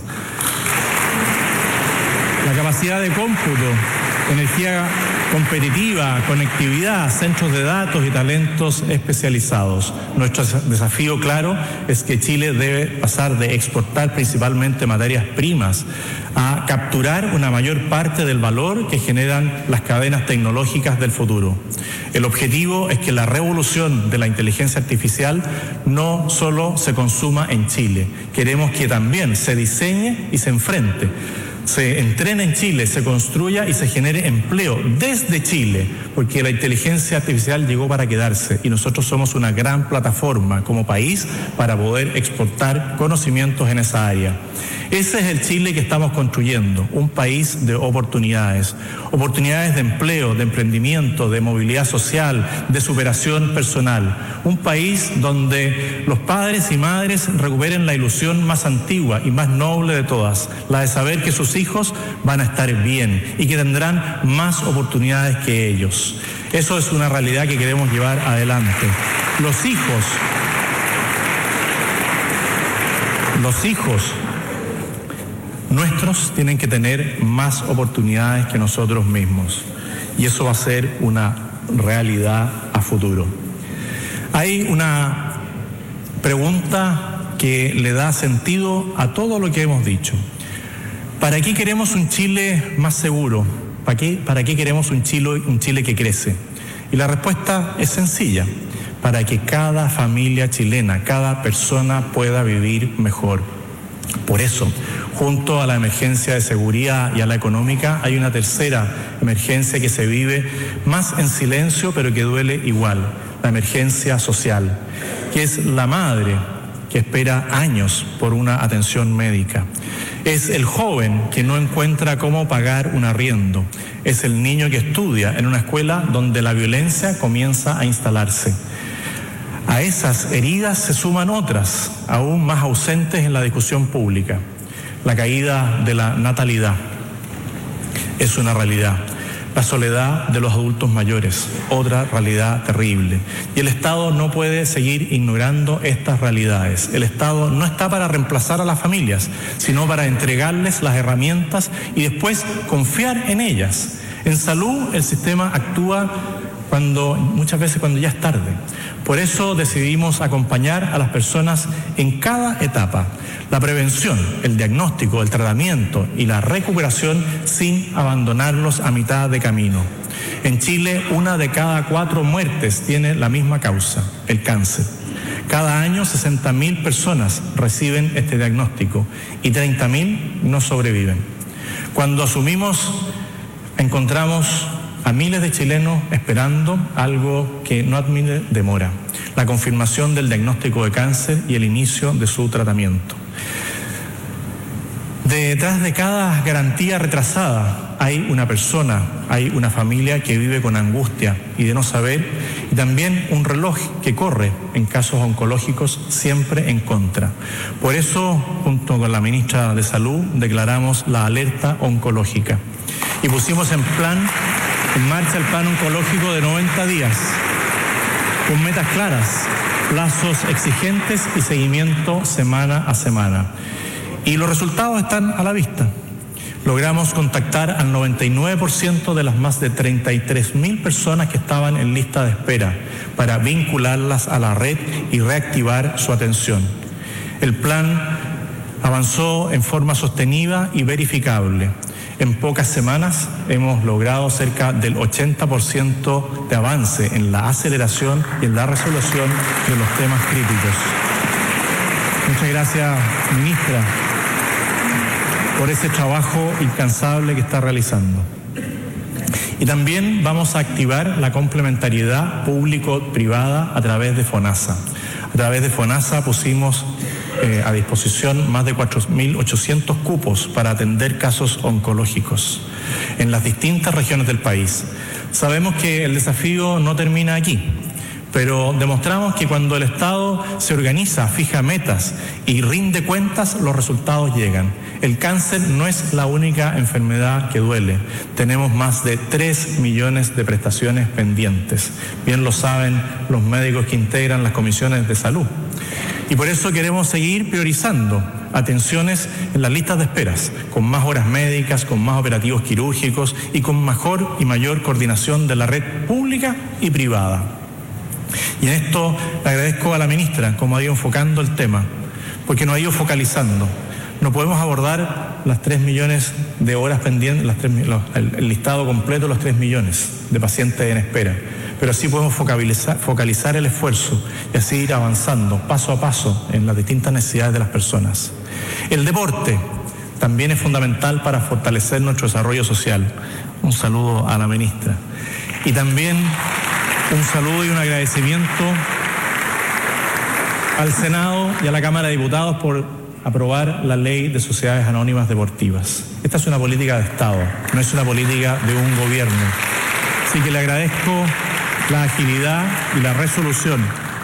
La capacidad de cómputo, energía competitiva, conectividad, centros de datos y talentos especializados. Nuestro desafío, claro, es que Chile debe pasar de exportar principalmente materias primas a capturar una mayor parte del valor que generan las cadenas tecnológicas del futuro. El objetivo es que la revolución de la inteligencia artificial no solo se consuma en Chile, queremos que también se diseñe y se enfrente, se entrene en Chile, se construya y se genere empleo desde Chile, porque la inteligencia artificial llegó para quedarse y nosotros somos una gran plataforma como país para poder exportar conocimientos en esa área. Ese es el Chile que estamos construyendo, un país de oportunidades de empleo, de emprendimiento, de movilidad social, de superación personal, un país donde los padres y madres recuperen la ilusión más antigua y más noble de todas, la de saber que sus hijos van a estar bien y que tendrán más oportunidades que ellos. Eso es una realidad que queremos llevar adelante. Los hijos nuestros tienen que tener más oportunidades que nosotros mismos y eso va a ser una realidad a futuro. Hay una pregunta que le da sentido a todo lo que hemos dicho. ¿Para qué queremos un Chile más seguro? ¿Para qué queremos un Chile que crece? Y la respuesta es sencilla: para que cada familia chilena, cada persona pueda vivir mejor. Por eso, junto a la emergencia de seguridad y a la económica, hay una tercera emergencia que se vive más en silencio, pero que duele igual: la emergencia social, que es la madre que espera años por una atención médica. Es el joven que no encuentra cómo pagar un arriendo. Es el niño que estudia en una escuela donde la violencia comienza a instalarse. A esas heridas se suman otras, aún más ausentes en la discusión pública. La caída de la natalidad es una realidad. La soledad de los adultos mayores, otra realidad terrible. Y el Estado no puede seguir ignorando estas realidades. El Estado no está para reemplazar a las familias, sino para entregarles las herramientas y después confiar en ellas. En salud, el sistema actúa muchas veces cuando ya es tarde. Por eso decidimos acompañar a las personas en cada etapa. La prevención, el diagnóstico, el tratamiento y la recuperación sin abandonarlos a mitad de camino. En Chile, 1 de cada 4 muertes tiene la misma causa, el cáncer. Cada año 60.000 personas reciben este diagnóstico y 30.000 no sobreviven. Cuando encontramos a miles de chilenos esperando algo que no admite demora: la confirmación del diagnóstico de cáncer y el inicio de su tratamiento. Detrás de cada garantía retrasada hay una persona, hay una familia que vive con angustia y de no saber, y también un reloj que corre en casos oncológicos siempre en contra. Por eso, junto con la ministra de Salud, declaramos la alerta oncológica y pusimos en marcha el plan oncológico de 90 días, con metas claras, plazos exigentes y seguimiento semana a semana. Y los resultados están a la vista. Logramos contactar al 99% de las más de 33.000 personas que estaban en lista de espera para vincularlas a la red y reactivar su atención. El plan avanzó en forma sostenida y verificable. En pocas semanas hemos logrado cerca del 80% de avance en la aceleración y en la resolución de los temas críticos. Muchas gracias, ministra, por ese trabajo incansable que está realizando. Y también vamos a activar la complementariedad público-privada a través de FONASA. A través de FONASA pusimos a disposición más de 4.800 cupos para atender casos oncológicos en las distintas regiones del país. Sabemos que el desafío no termina aquí, pero demostramos que cuando el Estado se organiza, fija metas y rinde cuentas, los resultados llegan. El cáncer no es la única enfermedad que duele. Tenemos más de 3 millones de prestaciones pendientes. Bien lo saben los médicos que integran las comisiones de salud. Y por eso queremos seguir priorizando atenciones en las listas de esperas, con más horas médicas, con más operativos quirúrgicos y con mejor y mayor coordinación de la red pública y privada. Y en esto le agradezco a la ministra cómo ha ido enfocando el tema, porque nos ha ido focalizando. No podemos abordar las 3 millones de horas pendientes, el listado completo de los 3 millones de pacientes en espera, pero sí podemos focalizar el esfuerzo y así ir avanzando paso a paso en las distintas necesidades de las personas. El deporte también es fundamental para fortalecer nuestro desarrollo social. Un saludo a la ministra. Y también un saludo y un agradecimiento al Senado y a la Cámara de Diputados por aprobar la ley de sociedades anónimas deportivas. Esta es una política de Estado, no es una política de un gobierno. Así que le agradezco la agilidad y la resolución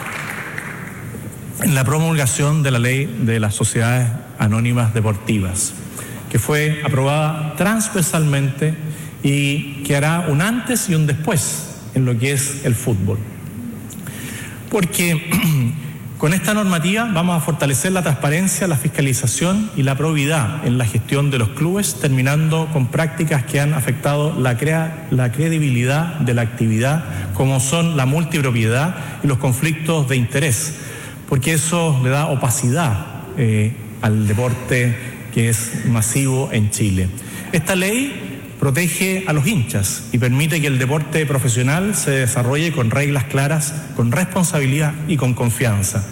en la promulgación de la ley de las sociedades anónimas deportivas, que fue aprobada transversalmente y que hará un antes y un después en lo que es el fútbol. Porque con esta normativa vamos a fortalecer la transparencia, la fiscalización y la probidad en la gestión de los clubes, terminando con prácticas que han afectado la credibilidad de la actividad, como son la multipropiedad y los conflictos de interés, porque eso le da opacidad al deporte que es masivo en Chile. Esta ley protege a los hinchas y permite que el deporte profesional se desarrolle con reglas claras, con responsabilidad y con confianza.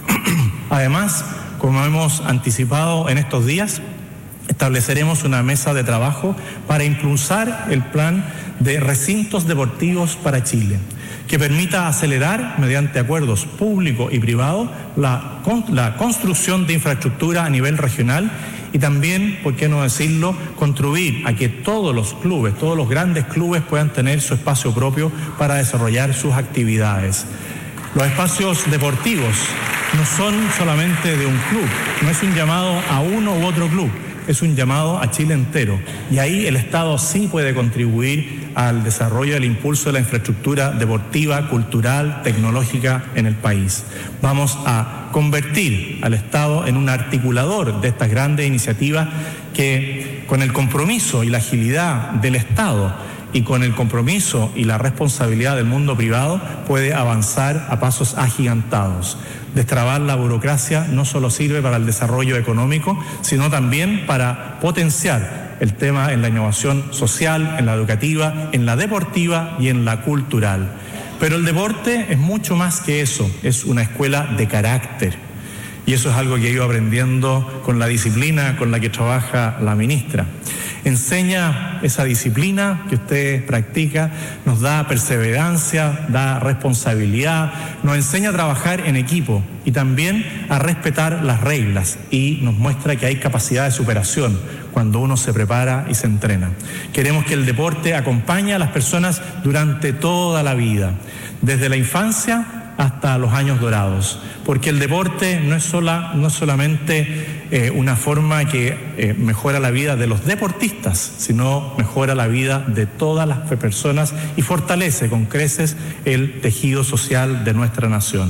Además, como hemos anticipado en estos días, estableceremos una mesa de trabajo para impulsar el plan de recintos deportivos para Chile, que permita acelerar, mediante acuerdos público y privado, la construcción de infraestructura a nivel regional y también, por qué no decirlo, contribuir a que todos los clubes, todos los grandes clubes puedan tener su espacio propio para desarrollar sus actividades. Los espacios deportivos no son solamente de un club, no es un llamado a uno u otro club, es un llamado a Chile entero. Y ahí el Estado sí puede contribuir al desarrollo y al impulso de la infraestructura deportiva, cultural, tecnológica en el país. Vamos a convertir al Estado en un articulador de estas grandes iniciativas que, con el compromiso y la agilidad del Estado y con el compromiso y la responsabilidad del mundo privado, puede avanzar a pasos agigantados. Destrabar la burocracia no solo sirve para el desarrollo económico, sino también para potenciar el tema en la innovación social, en la educativa, en la deportiva y en la cultural. Pero el deporte es mucho más que eso, es una escuela de carácter. Y eso es algo que he ido aprendiendo con la disciplina con la que trabaja la ministra. Enseña esa disciplina que usted practica, nos da perseverancia, da responsabilidad, nos enseña a trabajar en equipo y también a respetar las reglas y nos muestra que hay capacidad de superación cuando uno se prepara y se entrena. Queremos que el deporte acompañe a las personas durante toda la vida, desde la infancia hasta los años dorados, porque el deporte no es solamente una forma que mejora la vida de los deportistas, sino mejora la vida de todas las personas y fortalece con creces el tejido social de nuestra nación.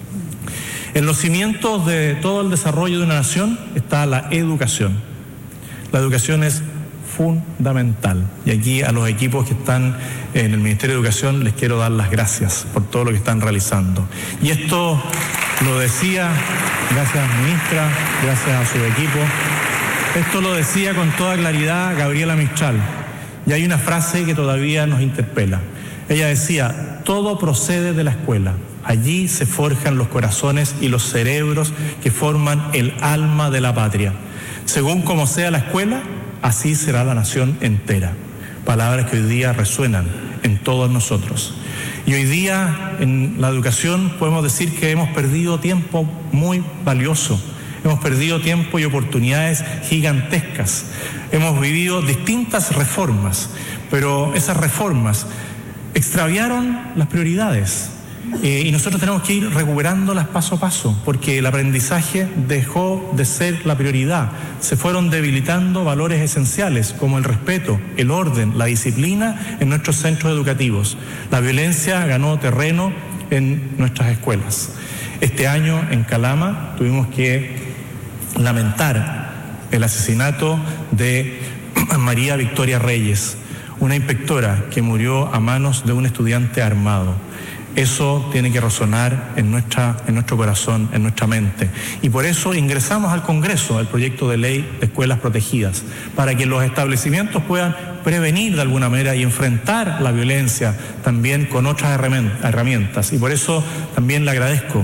En los cimientos de todo el desarrollo de una nación está la educación. La educación es fundamental. Y aquí a los equipos que están en el Ministerio de Educación les quiero dar las gracias por todo lo que están realizando. Y esto lo decía, gracias ministra, gracias a su equipo, esto lo decía con toda claridad Gabriela Mistral. Y hay una frase que todavía nos interpela. Ella decía: todo procede de la escuela. Allí se forjan los corazones y los cerebros que forman el alma de la patria. Según como sea la escuela, así será la nación entera. Palabras que hoy día resuenan en todos nosotros. Y hoy día en la educación podemos decir que hemos perdido tiempo muy valioso. Hemos perdido tiempo y oportunidades gigantescas. Hemos vivido distintas reformas, pero esas reformas extraviaron las prioridades. Y nosotros tenemos que ir recuperándolas paso a paso, porque el aprendizaje dejó de ser la prioridad. Se fueron debilitando valores esenciales como el respeto, el orden, la disciplina en nuestros centros educativos. La violencia ganó terreno en nuestras escuelas. Este año en Calama tuvimos que lamentar el asesinato de María Victoria Reyes, una inspectora que murió a manos de un estudiante armado. Eso tiene que resonar en nuestro corazón, en nuestra mente. Y por eso ingresamos al Congreso el proyecto de ley de escuelas protegidas, para que los establecimientos puedan prevenir de alguna manera y enfrentar la violencia también con otras herramientas. Y por eso también le agradezco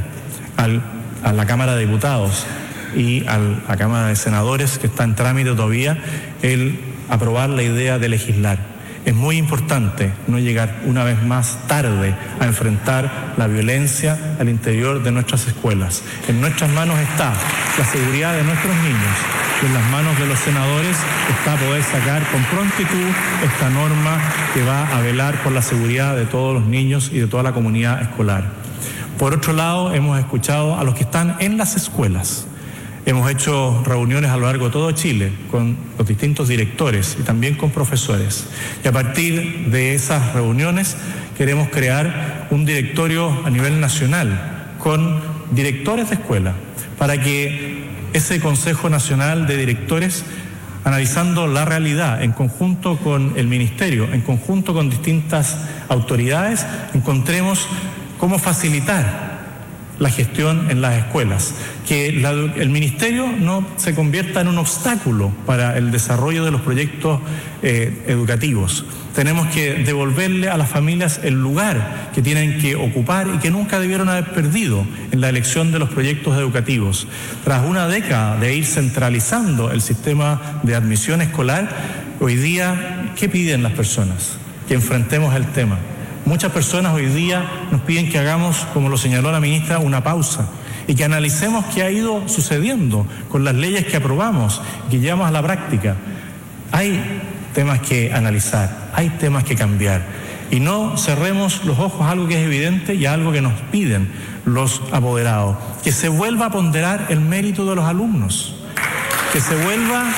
a la Cámara de Diputados y a la Cámara de Senadores, que está en trámite todavía, el aprobar la idea de legislar. Es muy importante no llegar una vez más tarde a enfrentar la violencia al interior de nuestras escuelas. En nuestras manos está la seguridad de nuestros niños y en las manos de los senadores está poder sacar con prontitud esta norma que va a velar por la seguridad de todos los niños y de toda la comunidad escolar. Por otro lado, hemos escuchado a los que están en las escuelas. Hemos hecho reuniones a lo largo de todo Chile con los distintos directores y también con profesores. Y a partir de esas reuniones queremos crear un directorio a nivel nacional con directores de escuela, para que ese Consejo Nacional de Directores, analizando la realidad en conjunto con el Ministerio, en conjunto con distintas autoridades, encontremos cómo facilitar la gestión en las escuelas, que el Ministerio no se convierta en un obstáculo para el desarrollo de los proyectos educativos. Tenemos que devolverle a las familias el lugar que tienen que ocupar y que nunca debieron haber perdido en la elección de los proyectos educativos. Tras una década de ir centralizando el sistema de admisión escolar, hoy día, ¿qué piden las personas? Que enfrentemos el tema. Muchas personas hoy día nos piden que hagamos, como lo señaló la ministra, una pausa y que analicemos qué ha ido sucediendo con las leyes que aprobamos y que llevamos a la práctica. Hay temas que analizar, hay temas que cambiar y no cerremos los ojos a algo que es evidente y a algo que nos piden los apoderados. Que se vuelva a ponderar el mérito de los alumnos, que se vuelva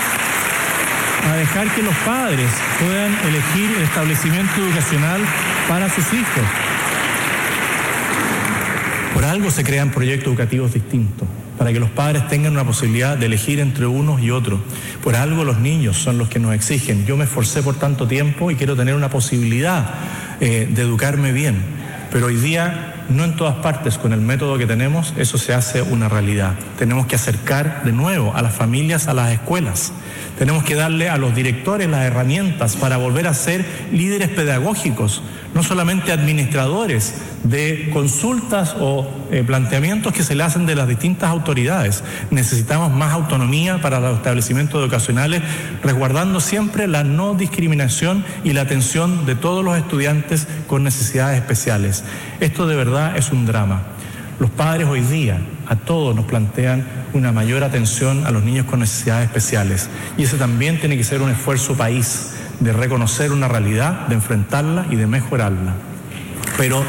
a dejar que los padres puedan elegir el establecimiento educacional para sus hijos. Por algo se crean proyectos educativos distintos, para que los padres tengan una posibilidad de elegir entre unos y otros. Por algo los niños son los que nos exigen. Yo me esforcé por tanto tiempo y quiero tener una posibilidad de educarme bien. Pero hoy día, no en todas partes, con el método que tenemos, eso se hace una realidad. Tenemos que acercar de nuevo a las familias a las escuelas. Tenemos que darle a los directores las herramientas para volver a ser líderes pedagógicos, no solamente administradores de consultas o planteamientos que se le hacen de las distintas autoridades. Necesitamos más autonomía para los establecimientos educacionales, resguardando siempre la no discriminación y la atención de todos los estudiantes con necesidades especiales. Esto de verdad es un drama. Los padres hoy día a todos nos plantean una mayor atención a los niños con necesidades especiales, y ese también tiene que ser un esfuerzo país de reconocer una realidad, de enfrentarla y de mejorarla. Pero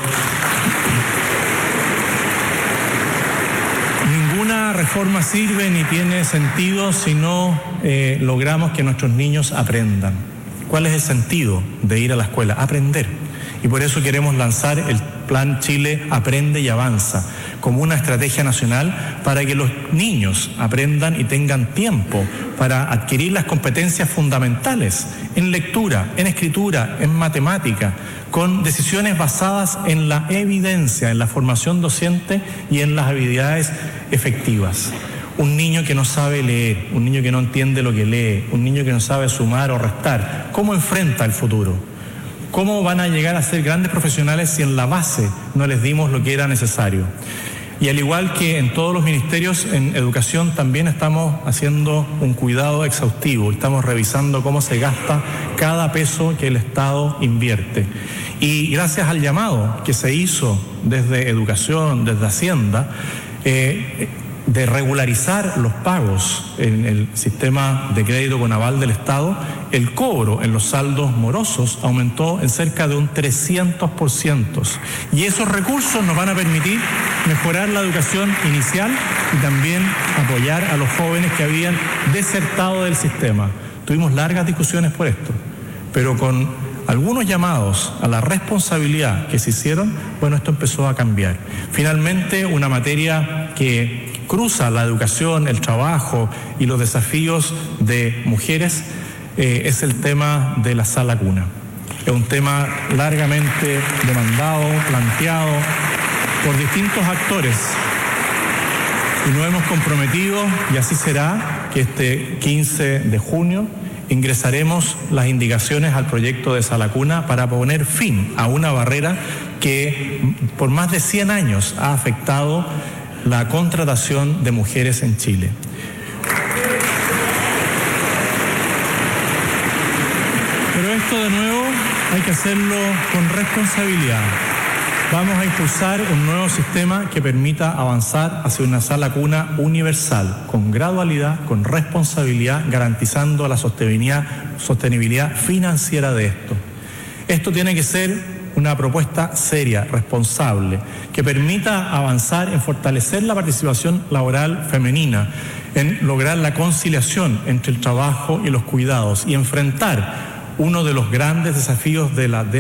ninguna reforma sirve ni tiene sentido si no logramos que nuestros niños aprendan. ¿Cuál es el sentido de ir a la escuela? Aprender. Y por eso queremos lanzar el Plan Chile Aprende y Avanza, como una estrategia nacional para que los niños aprendan y tengan tiempo para adquirir las competencias fundamentales en lectura, en escritura, en matemática, con decisiones basadas en la evidencia, en la formación docente y en las habilidades efectivas. Un niño que no sabe leer, un niño que no entiende lo que lee, un niño que no sabe sumar o restar, ¿cómo enfrenta el futuro? ¿Cómo van a llegar a ser grandes profesionales si en la base no les dimos lo que era necesario? Y al igual que en todos los ministerios, en educación también estamos haciendo un cuidado exhaustivo, estamos revisando cómo se gasta cada peso que el Estado invierte. Y gracias al llamado que se hizo desde Educación, desde Hacienda, de regularizar los pagos en el sistema de crédito con aval del Estado, el cobro en los saldos morosos aumentó en cerca de un 300%. Y esos recursos nos van a permitir mejorar la educación inicial y también apoyar a los jóvenes que habían desertado del sistema. Tuvimos largas discusiones por esto, pero con algunos llamados a la responsabilidad que se hicieron, bueno, esto empezó a cambiar. Finalmente, una materia que cruza la educación, el trabajo y los desafíos de mujeres es el tema de la sala cuna. Es un tema largamente demandado, planteado por distintos actores y nos hemos comprometido, y así será, que este 15 de junio ingresaremos las indicaciones al proyecto de sala cuna para poner fin a una barrera que por más de 100 años ha afectado la contratación de mujeres en Chile. Pero esto de nuevo hay que hacerlo con responsabilidad. Vamos a impulsar un nuevo sistema que permita avanzar hacia una sala cuna universal, con gradualidad, con responsabilidad, garantizando la sostenibilidad financiera de esto. Esto tiene que ser una propuesta seria, responsable, que permita avanzar en fortalecer la participación laboral femenina, en lograr la conciliación entre el trabajo y los cuidados y enfrentar uno de los grandes desafíos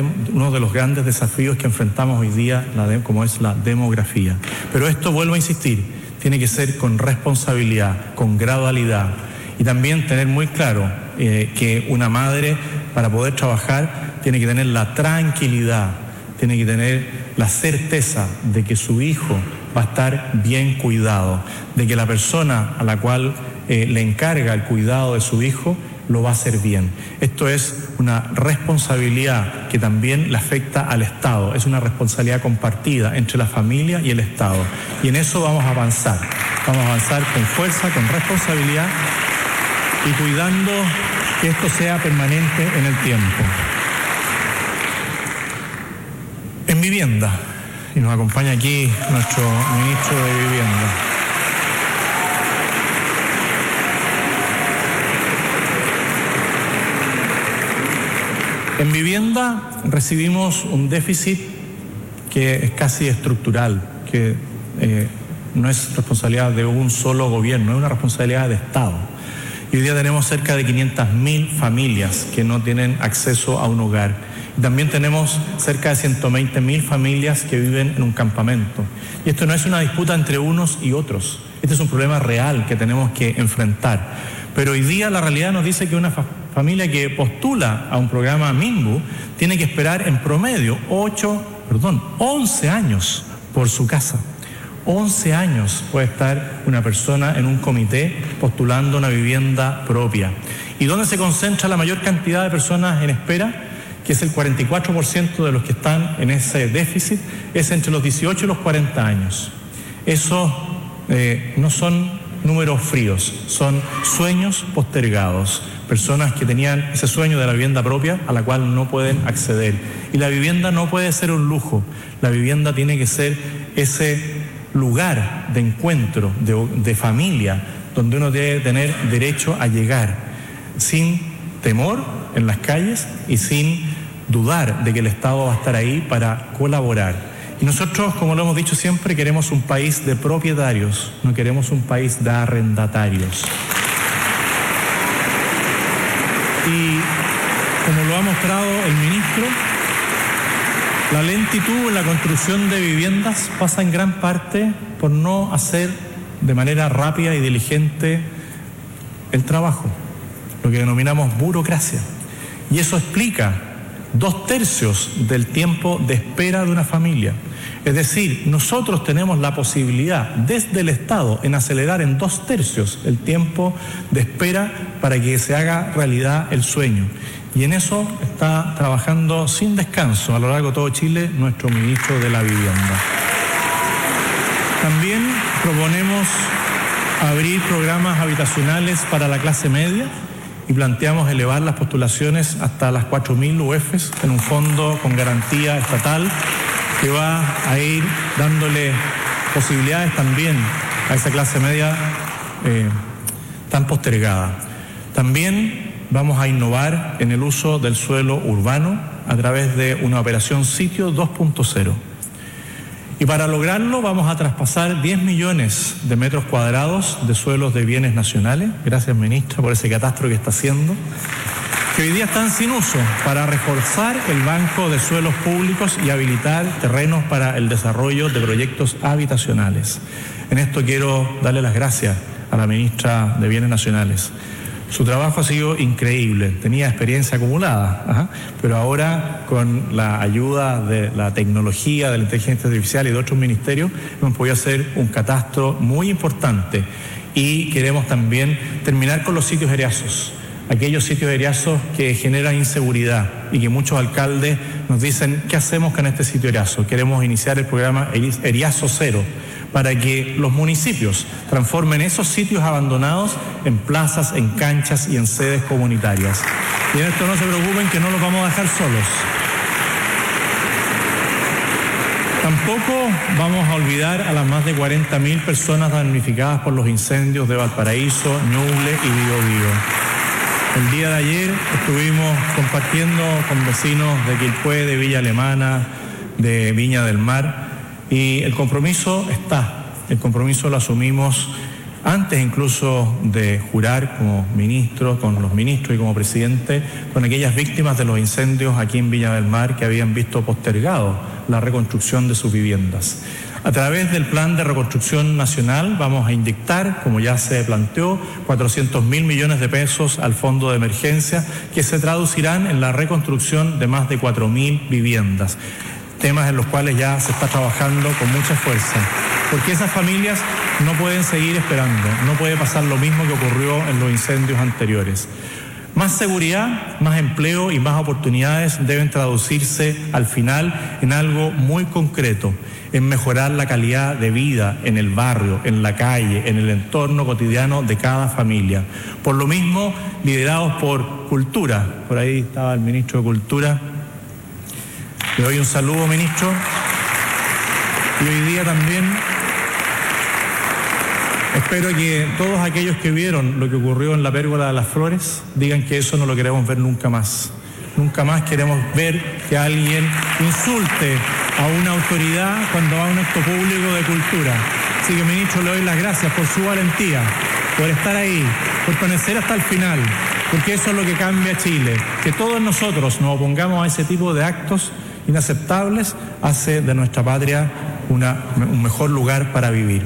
que enfrentamos hoy día, como es la demografía. Pero esto, vuelvo a insistir, tiene que ser con responsabilidad, con gradualidad, y también tener muy claro que una madre, para poder trabajar, tiene que tener la tranquilidad, tiene que tener la certeza de que su hijo va a estar bien cuidado, de que la persona a la cual le encarga el cuidado de su hijo lo va a hacer bien. Esto es una responsabilidad que también le afecta al Estado, es una responsabilidad compartida entre la familia y el Estado. Y en eso vamos a avanzar con fuerza, con responsabilidad y cuidando que esto sea permanente en el tiempo. En vivienda, y nos acompaña aquí nuestro ministro de Vivienda. En vivienda recibimos un déficit que es casi estructural, que no es responsabilidad de un solo gobierno, es una responsabilidad de Estado. Y hoy día tenemos cerca de 500.000 familias que no tienen acceso a un hogar. Y también tenemos cerca de 120.000 familias que viven en un campamento. Y esto no es una disputa entre unos y otros. Este es un problema real que tenemos que enfrentar. Pero hoy día la realidad nos dice que una familia que postula a un programa MIMBU tiene que esperar en promedio 11 años por su casa. 11 años puede estar una persona en un comité postulando una vivienda propia. ¿Y dónde se concentra la mayor cantidad de personas en espera? Que es el 44% de los que están en ese déficit, es entre los 18 y los 40 años. Eso no son números fríos, son sueños postergados, personas que tenían ese sueño de la vivienda propia a la cual no pueden acceder. Y la vivienda no puede ser un lujo, la vivienda tiene que ser ese lugar de encuentro, de familia, donde uno debe tener derecho a llegar sin temor en las calles y sin dudar de que el Estado va a estar ahí para colaborar. Y nosotros, como lo hemos dicho siempre, queremos un país de propietarios, no queremos un país de arrendatarios. Y como lo ha mostrado el ministro, La lentitud en la construcción de viviendas pasa en gran parte por no hacer de manera rápida y diligente el trabajo, lo que denominamos burocracia. Y eso explica 2/3 del tiempo de espera de una familia. Es decir, nosotros tenemos la posibilidad desde el Estado en acelerar en 2/3 el tiempo de espera para que se haga realidad el sueño. Y en eso está trabajando sin descanso a lo largo de todo Chile nuestro ministro de la Vivienda. También proponemos abrir programas habitacionales para la clase media y planteamos elevar las postulaciones hasta las 4.000 UFs en un fondo con garantía estatal que va a ir dándole posibilidades también a esa clase media tan postergada. También vamos a innovar en el uso del suelo urbano a través de una operación Sitio 2.0. Y para lograrlo vamos a traspasar 10 millones de metros cuadrados de suelos de bienes nacionales. Gracias, ministra, por ese catastro que está haciendo, que hoy día están sin uso, para reforzar el banco de suelos públicos y habilitar terrenos para el desarrollo de proyectos habitacionales. En esto quiero darle las gracias a la ministra de Bienes Nacionales. Su trabajo ha sido increíble, tenía experiencia acumulada, pero ahora con la ayuda de la tecnología, de la inteligencia artificial y de otros ministerios, hemos podido hacer un catastro muy importante y queremos también terminar con los sitios eriazos, aquellos sitios eriazos que generan inseguridad y que muchos alcaldes nos dicen, ¿qué hacemos con este sitio eriazo? Queremos iniciar el programa Eriazo Cero, para que los municipios transformen esos sitios abandonados en plazas, en canchas y en sedes comunitarias. Y en esto no se preocupen, que no los vamos a dejar solos. Tampoco vamos a olvidar a las más de 40.000 personas damnificadas por los incendios de Valparaíso, Ñuble y Biobío. El día de ayer estuvimos compartiendo con vecinos de Quilpué, de Villa Alemana, de Viña del Mar, y el compromiso está, el compromiso lo asumimos antes incluso de jurar como ministro, con los ministros y como presidente, con aquellas víctimas de los incendios aquí en Viña del Mar que habían visto postergado la reconstrucción de sus viviendas. A través del Plan de Reconstrucción Nacional vamos a inyectar, como ya se planteó, 400.000 millones de pesos al Fondo de Emergencia, que se traducirán en la reconstrucción de más de 4.000 viviendas. Temas en los cuales ya se está trabajando con mucha fuerza, porque esas familias no pueden seguir esperando, no puede pasar lo mismo que ocurrió en los incendios anteriores. Más seguridad, más empleo y más oportunidades deben traducirse al final en algo muy concreto, en mejorar la calidad de vida en el barrio, en la calle, en el entorno cotidiano de cada familia. Por lo mismo, liderados por Cultura, por ahí estaba el ministro de Cultura. Le doy un saludo, ministro. Y hoy día también espero que todos aquellos que vieron lo que ocurrió en la Pérgola de las Flores digan que eso no lo queremos ver nunca más. Nunca más queremos ver que alguien insulte a una autoridad cuando va a un acto público de cultura. Así que, ministro, le doy las gracias por su valentía, por estar ahí, por permanecer hasta el final, porque eso es lo que cambia Chile. Que todos nosotros nos opongamos a ese tipo de actos inaceptables hace de nuestra patria un mejor lugar para vivir.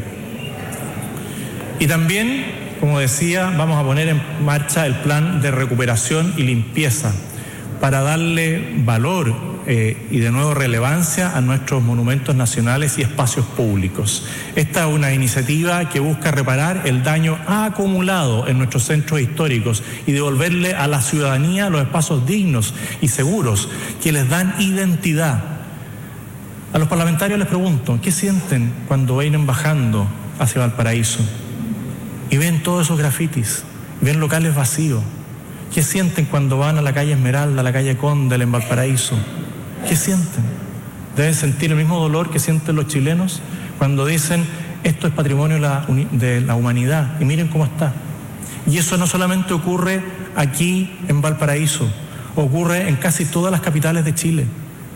Y también, como decía, vamos a poner en marcha el plan de recuperación y limpieza para darle valor y de nuevo relevancia a nuestros monumentos nacionales y espacios públicos. Esta es una iniciativa que busca reparar el daño acumulado en nuestros centros históricos y devolverle a la ciudadanía los espacios dignos y seguros que les dan identidad. A los parlamentarios les pregunto, ¿qué sienten cuando vienen bajando hacia Valparaíso y ven todos esos grafitis, ven locales vacíos? ¿Qué sienten cuando van a la calle Esmeralda, a la calle Condel en Valparaíso? ¿Qué sienten? Deben sentir el mismo dolor que sienten los chilenos cuando dicen esto es patrimonio de la humanidad y miren cómo está. Y eso no solamente ocurre aquí en Valparaíso, ocurre en casi todas las capitales de Chile.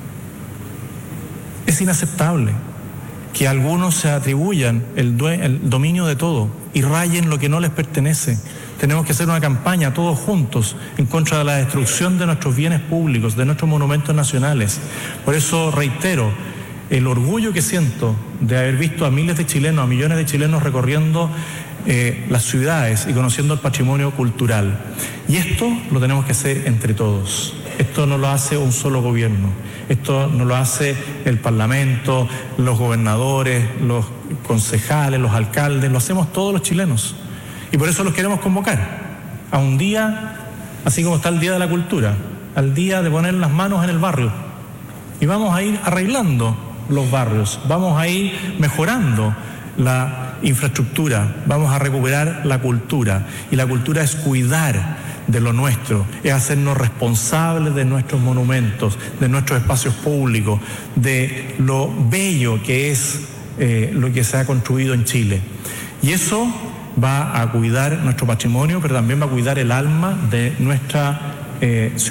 Es inaceptable que algunos se atribuyan el dominio de todo y rayen lo que no les pertenece, tenemos que hacer una campaña todos juntos en contra de la destrucción de nuestros bienes públicos, de nuestros monumentos nacionales. Por eso reitero el orgullo que siento de haber visto a miles de chilenos, a millones de chilenos recorriendo las ciudades y conociendo el patrimonio cultural. Y esto lo tenemos que hacer entre todos. Esto no lo hace un solo gobierno, esto no lo hace el Parlamento, los gobernadores, los concejales, los alcaldes, lo hacemos todos los chilenos. Y por eso los queremos convocar a un día, así como está el Día de la Cultura, al día de poner las manos en el barrio. Y vamos a ir arreglando los barrios, vamos a ir mejorando la infraestructura, vamos a recuperar la cultura. Y la cultura es cuidar de lo nuestro, es hacernos responsables de nuestros monumentos, de nuestros espacios públicos, de lo bello que es lo que se ha construido en Chile. Y eso va a cuidar nuestro patrimonio, pero también va a cuidar el alma de nuestra ciudad.